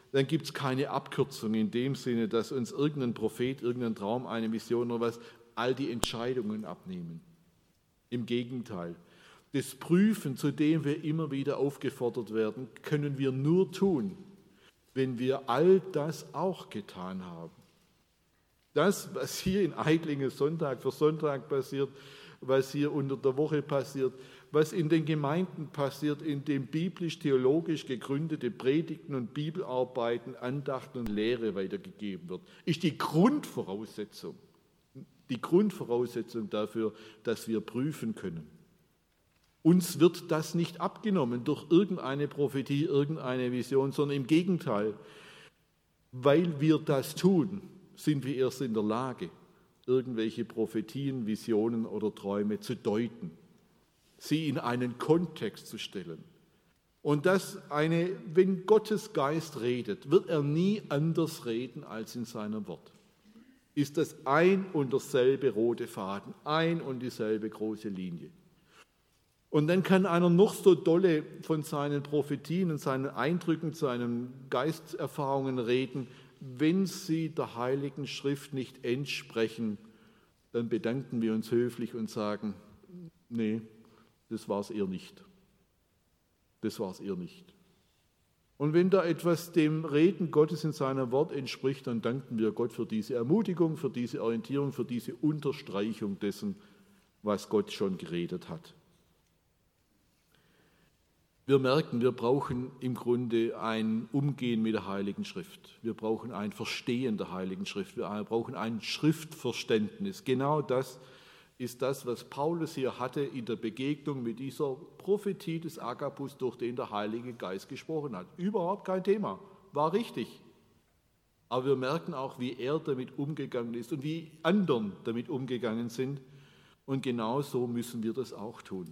dann gibt es keine Abkürzung in dem Sinne, dass uns irgendein Prophet, irgendein Traum, eine Vision oder was, all die Entscheidungen abnehmen. Im Gegenteil. Das Prüfen, zu dem wir immer wieder aufgefordert werden, können wir nur tun, wenn wir all das auch getan haben. Das, was hier in Eitlingen Sonntag für Sonntag passiert, was hier unter der Woche passiert, was in den Gemeinden passiert, in dem biblisch-theologisch gegründete Predigten und Bibelarbeiten, Andachten und Lehre weitergegeben wird, ist die Grundvoraussetzung, die Grundvoraussetzung dafür, dass wir prüfen können. Uns wird das nicht abgenommen durch irgendeine Prophetie, irgendeine Vision, sondern im Gegenteil. Weil wir das tun, sind wir erst in der Lage, irgendwelche Prophetien, Visionen oder Träume zu deuten, sie in einen Kontext zu stellen. Und das eine, wenn Gottes Geist redet, wird er nie anders reden als in seinem Wort. Ist das ein und derselbe rote Faden, ein und dieselbe große Linie. Und dann kann einer noch so dolle von seinen Prophetien und seinen Eindrücken, seinen Geisterfahrungen reden, wenn sie der Heiligen Schrift nicht entsprechen, dann bedanken wir uns höflich und sagen, nee, das war es eher nicht. Das war es eher nicht. Und wenn da etwas dem Reden Gottes in seinem Wort entspricht, dann danken wir Gott für diese Ermutigung, für diese Orientierung, für diese Unterstreichung dessen, was Gott schon geredet hat. Wir merken, wir brauchen im Grunde ein Umgehen mit der Heiligen Schrift. Wir brauchen ein Verstehen der Heiligen Schrift. Wir brauchen ein Schriftverständnis. Genau das ist das, was Paulus hier hatte in der Begegnung mit dieser Prophetie des Agabus, durch den der Heilige Geist gesprochen hat. Überhaupt kein Thema, war richtig. Aber wir merken auch, wie er damit umgegangen ist und wie anderen damit umgegangen sind. Und genau so müssen wir das auch tun.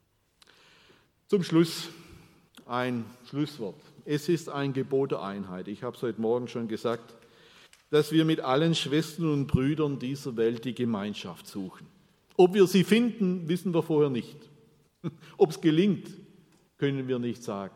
Zum Schluss ein Schlusswort. Es ist ein Gebot der Einheit. Ich habe es heute Morgen schon gesagt, dass wir mit allen Schwestern und Brüdern dieser Welt die Gemeinschaft suchen. Ob wir sie finden, wissen wir vorher nicht. Ob es gelingt, können wir nicht sagen.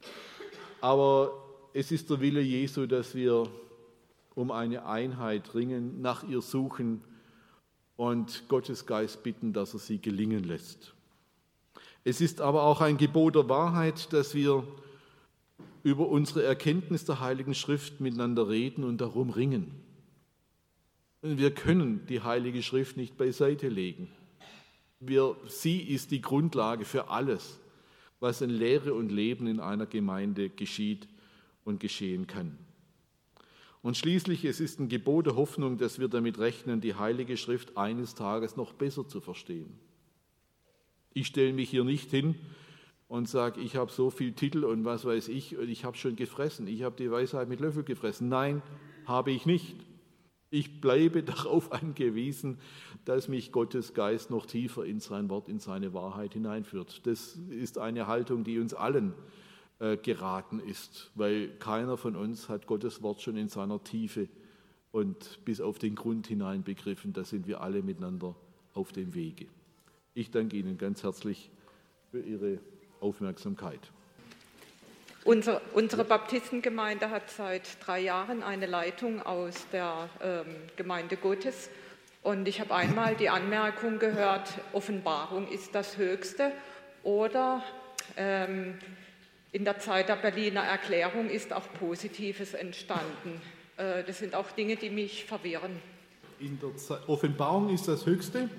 Aber es ist der Wille Jesu, dass wir um eine Einheit ringen, nach ihr suchen und Gottes Geist bitten, dass er sie gelingen lässt. Es ist aber auch ein Gebot der Wahrheit, dass wir über unsere Erkenntnis der Heiligen Schrift miteinander reden und darum ringen. Und wir können die Heilige Schrift nicht beiseite legen. Wir, sie ist die Grundlage für alles, was in Lehre und Leben in einer Gemeinde geschieht und geschehen kann. Und schließlich, es ist ein Gebot der Hoffnung, dass wir damit rechnen, die Heilige Schrift eines Tages noch besser zu verstehen. Ich stelle mich hier nicht hin und sage, ich habe so viel Titel und was weiß ich, und ich habe schon gefressen, ich habe die Weisheit mit Löffel gefressen. Nein, habe ich nicht. Ich bleibe darauf angewiesen, dass mich Gottes Geist noch tiefer in sein Wort, in seine Wahrheit hineinführt. Das ist eine Haltung, die uns allen äh, geraten ist, weil keiner von uns hat Gottes Wort schon in seiner Tiefe und bis auf den Grund hinein begriffen. Da sind wir alle miteinander auf dem Wege. Ich danke Ihnen ganz herzlich für Ihre Aufmerksamkeit. Unsere, unsere Baptistengemeinde hat seit drei Jahren eine Leitung aus der ähm, Gemeinde Gottes. Und ich habe einmal die Anmerkung gehört, Offenbarung ist das Höchste. Oder ähm, in der Zeit der Berliner Erklärung ist auch Positives entstanden. Äh, das sind auch Dinge, die mich verwirren. In der Ze- Offenbarung ist das Höchste?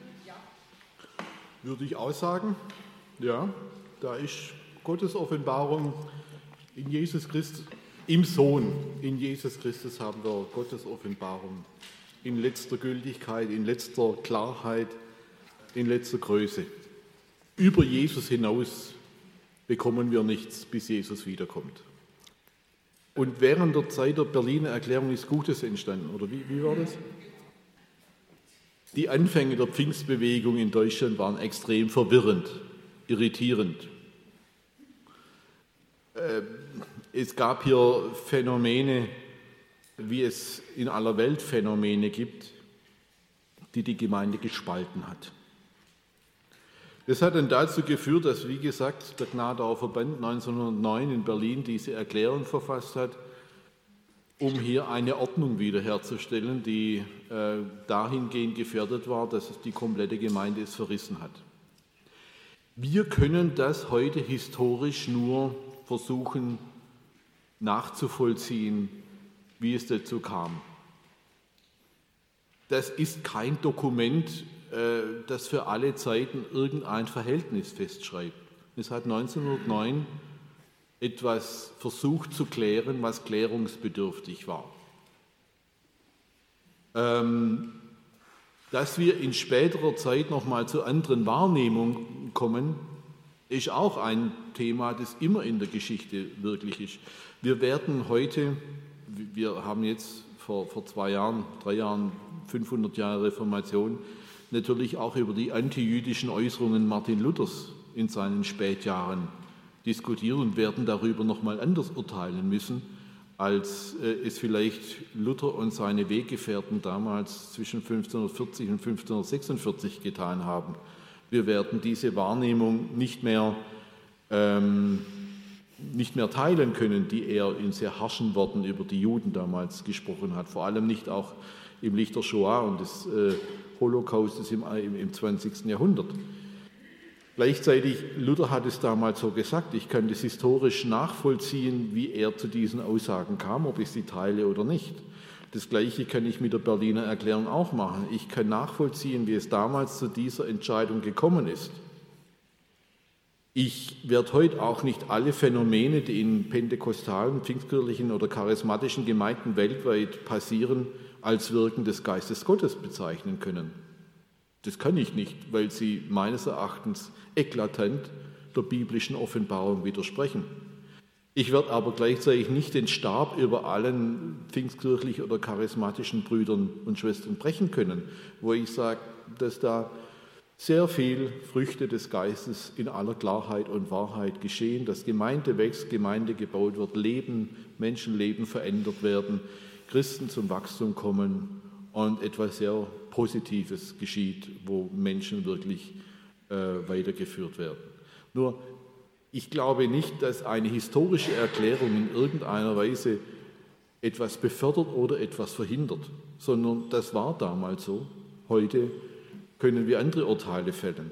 Würde ich auch sagen, ja, da ist Gottes Offenbarung in Jesus Christus, im Sohn, in Jesus Christus haben wir Gottes Offenbarung in letzter Gültigkeit, in letzter Klarheit, in letzter Größe. Über Jesus hinaus bekommen wir nichts, bis Jesus wiederkommt. Und während der Zeit der Berliner Erklärung ist Gutes entstanden, oder wie, wie war das? Die Anfänge der Pfingstbewegung in Deutschland waren extrem verwirrend, irritierend. Es gab hier Phänomene, wie es in aller Welt Phänomene gibt, die die Gemeinde gespalten hat. Das hat dann dazu geführt, dass, wie gesagt, der Gnadauer Verband neunzehnhundertneun in Berlin diese Erklärung verfasst hat, um hier eine Ordnung wiederherzustellen, die äh, dahingehend gefährdet war, dass es die komplette Gemeinde es verrissen hat. Wir können das heute historisch nur versuchen nachzuvollziehen, wie es dazu kam. Das ist kein Dokument, äh, das für alle Zeiten irgendein Verhältnis festschreibt. Es hat neunzehnhundertneun etwas versucht zu klären, was klärungsbedürftig war. Ähm, dass wir in späterer Zeit nochmal zu anderen Wahrnehmungen kommen, ist auch ein Thema, das immer in der Geschichte wirklich ist. Wir werden heute, wir haben jetzt vor, vor zwei Jahren, drei Jahren, fünfhundert Jahre Reformation, natürlich auch über die antijüdischen Äußerungen Martin Luthers in seinen Spätjahren diskutieren und werden darüber nochmal anders urteilen müssen, als äh, es vielleicht Luther und seine Weggefährten damals zwischen fünfzehnhundertvierzig und fünfzehnhundertsechsundvierzig getan haben. Wir werden diese Wahrnehmung nicht mehr, ähm, nicht mehr teilen können, die er in sehr harschen Worten über die Juden damals gesprochen hat, vor allem nicht auch im Licht der Shoah und des äh, Holocaustes im, im, im zwanzigsten Jahrhundert. Gleichzeitig, Luther hat es damals so gesagt, ich kann das historisch nachvollziehen, wie er zu diesen Aussagen kam, ob ich sie teile oder nicht. Das Gleiche kann ich mit der Berliner Erklärung auch machen. Ich kann nachvollziehen, wie es damals zu dieser Entscheidung gekommen ist. Ich werde heute auch nicht alle Phänomene, die in pentekostalen, pfingstkirchlichen oder charismatischen Gemeinden weltweit passieren, als Wirken des Geistes Gottes bezeichnen können. Das kann ich nicht, weil sie meines Erachtens eklatant der biblischen Offenbarung widersprechen. Ich werde aber gleichzeitig nicht den Stab über allen pfingstkirchlich oder charismatischen Brüdern und Schwestern brechen können, wo ich sage, dass da sehr viel Früchte des Geistes in aller Klarheit und Wahrheit geschehen, dass Gemeinde wächst, Gemeinde gebaut wird, Leben, Menschenleben verändert werden, Christen zum Wachstum kommen und etwas sehr Positives geschieht, wo Menschen wirklich äh, weitergeführt werden. Nur, ich glaube nicht, dass eine historische Erklärung in irgendeiner Weise etwas befördert oder etwas verhindert, sondern das war damals so. Heute können wir andere Urteile fällen.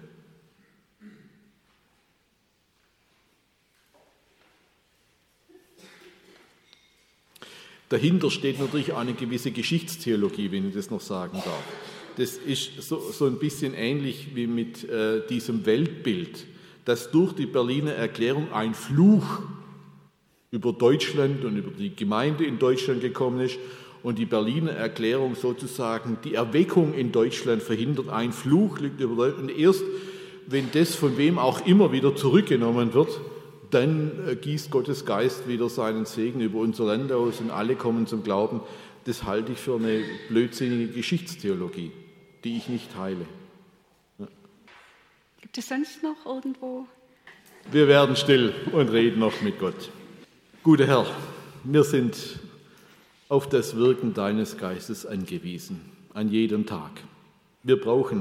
Dahinter steht natürlich auch eine gewisse Geschichtstheologie, wenn ich das noch sagen darf. Das ist so, so ein bisschen ähnlich wie mit äh, diesem Weltbild, dass durch die Berliner Erklärung ein Fluch über Deutschland und über die Gemeinde in Deutschland gekommen ist und die Berliner Erklärung sozusagen die Erweckung in Deutschland verhindert. Ein Fluch liegt über Deutschland. Und erst wenn das von wem auch immer wieder zurückgenommen wird, dann gießt Gottes Geist wieder seinen Segen über unser Land aus und alle kommen zum Glauben. Das halte ich für eine blödsinnige Geschichtstheologie, die ich nicht teile. Ja. Gibt es sonst noch irgendwo? Wir werden still und reden noch mit Gott. Guter Herr, wir sind auf das Wirken deines Geistes angewiesen, an jedem Tag. Wir brauchen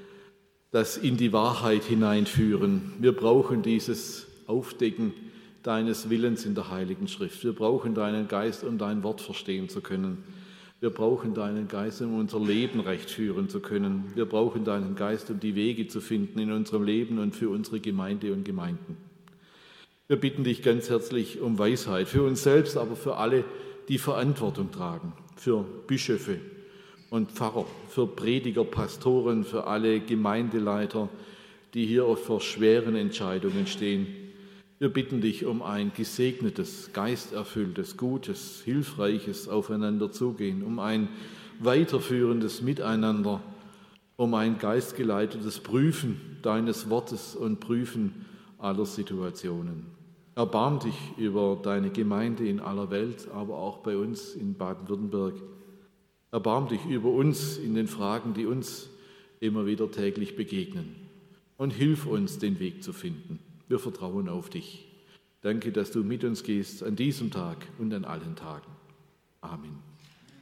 das in die Wahrheit hineinführen. Wir brauchen dieses Aufdecken deines Willens in der Heiligen Schrift. Wir brauchen deinen Geist, um dein Wort verstehen zu können. Wir brauchen deinen Geist, um unser Leben recht führen zu können. Wir brauchen deinen Geist, um die Wege zu finden in unserem Leben und für unsere Gemeinde und Gemeinden. Wir bitten dich ganz herzlich um Weisheit, für uns selbst, aber für alle, die Verantwortung tragen, für Bischöfe und Pfarrer, für Prediger, Pastoren, für alle Gemeindeleiter, die hier oft vor schweren Entscheidungen stehen. Wir bitten dich um ein gesegnetes, geisterfülltes, gutes, hilfreiches Aufeinanderzugehen, um ein weiterführendes Miteinander, um ein geistgeleitetes Prüfen deines Wortes und Prüfen aller Situationen. Erbarm dich über deine Gemeinde in aller Welt, aber auch bei uns in Baden-Württemberg. Erbarm dich über uns in den Fragen, die uns immer wieder täglich begegnen. Und hilf uns, den Weg zu finden. Wir vertrauen auf dich. Danke, dass du mit uns gehst an diesem Tag und an allen Tagen. Amen.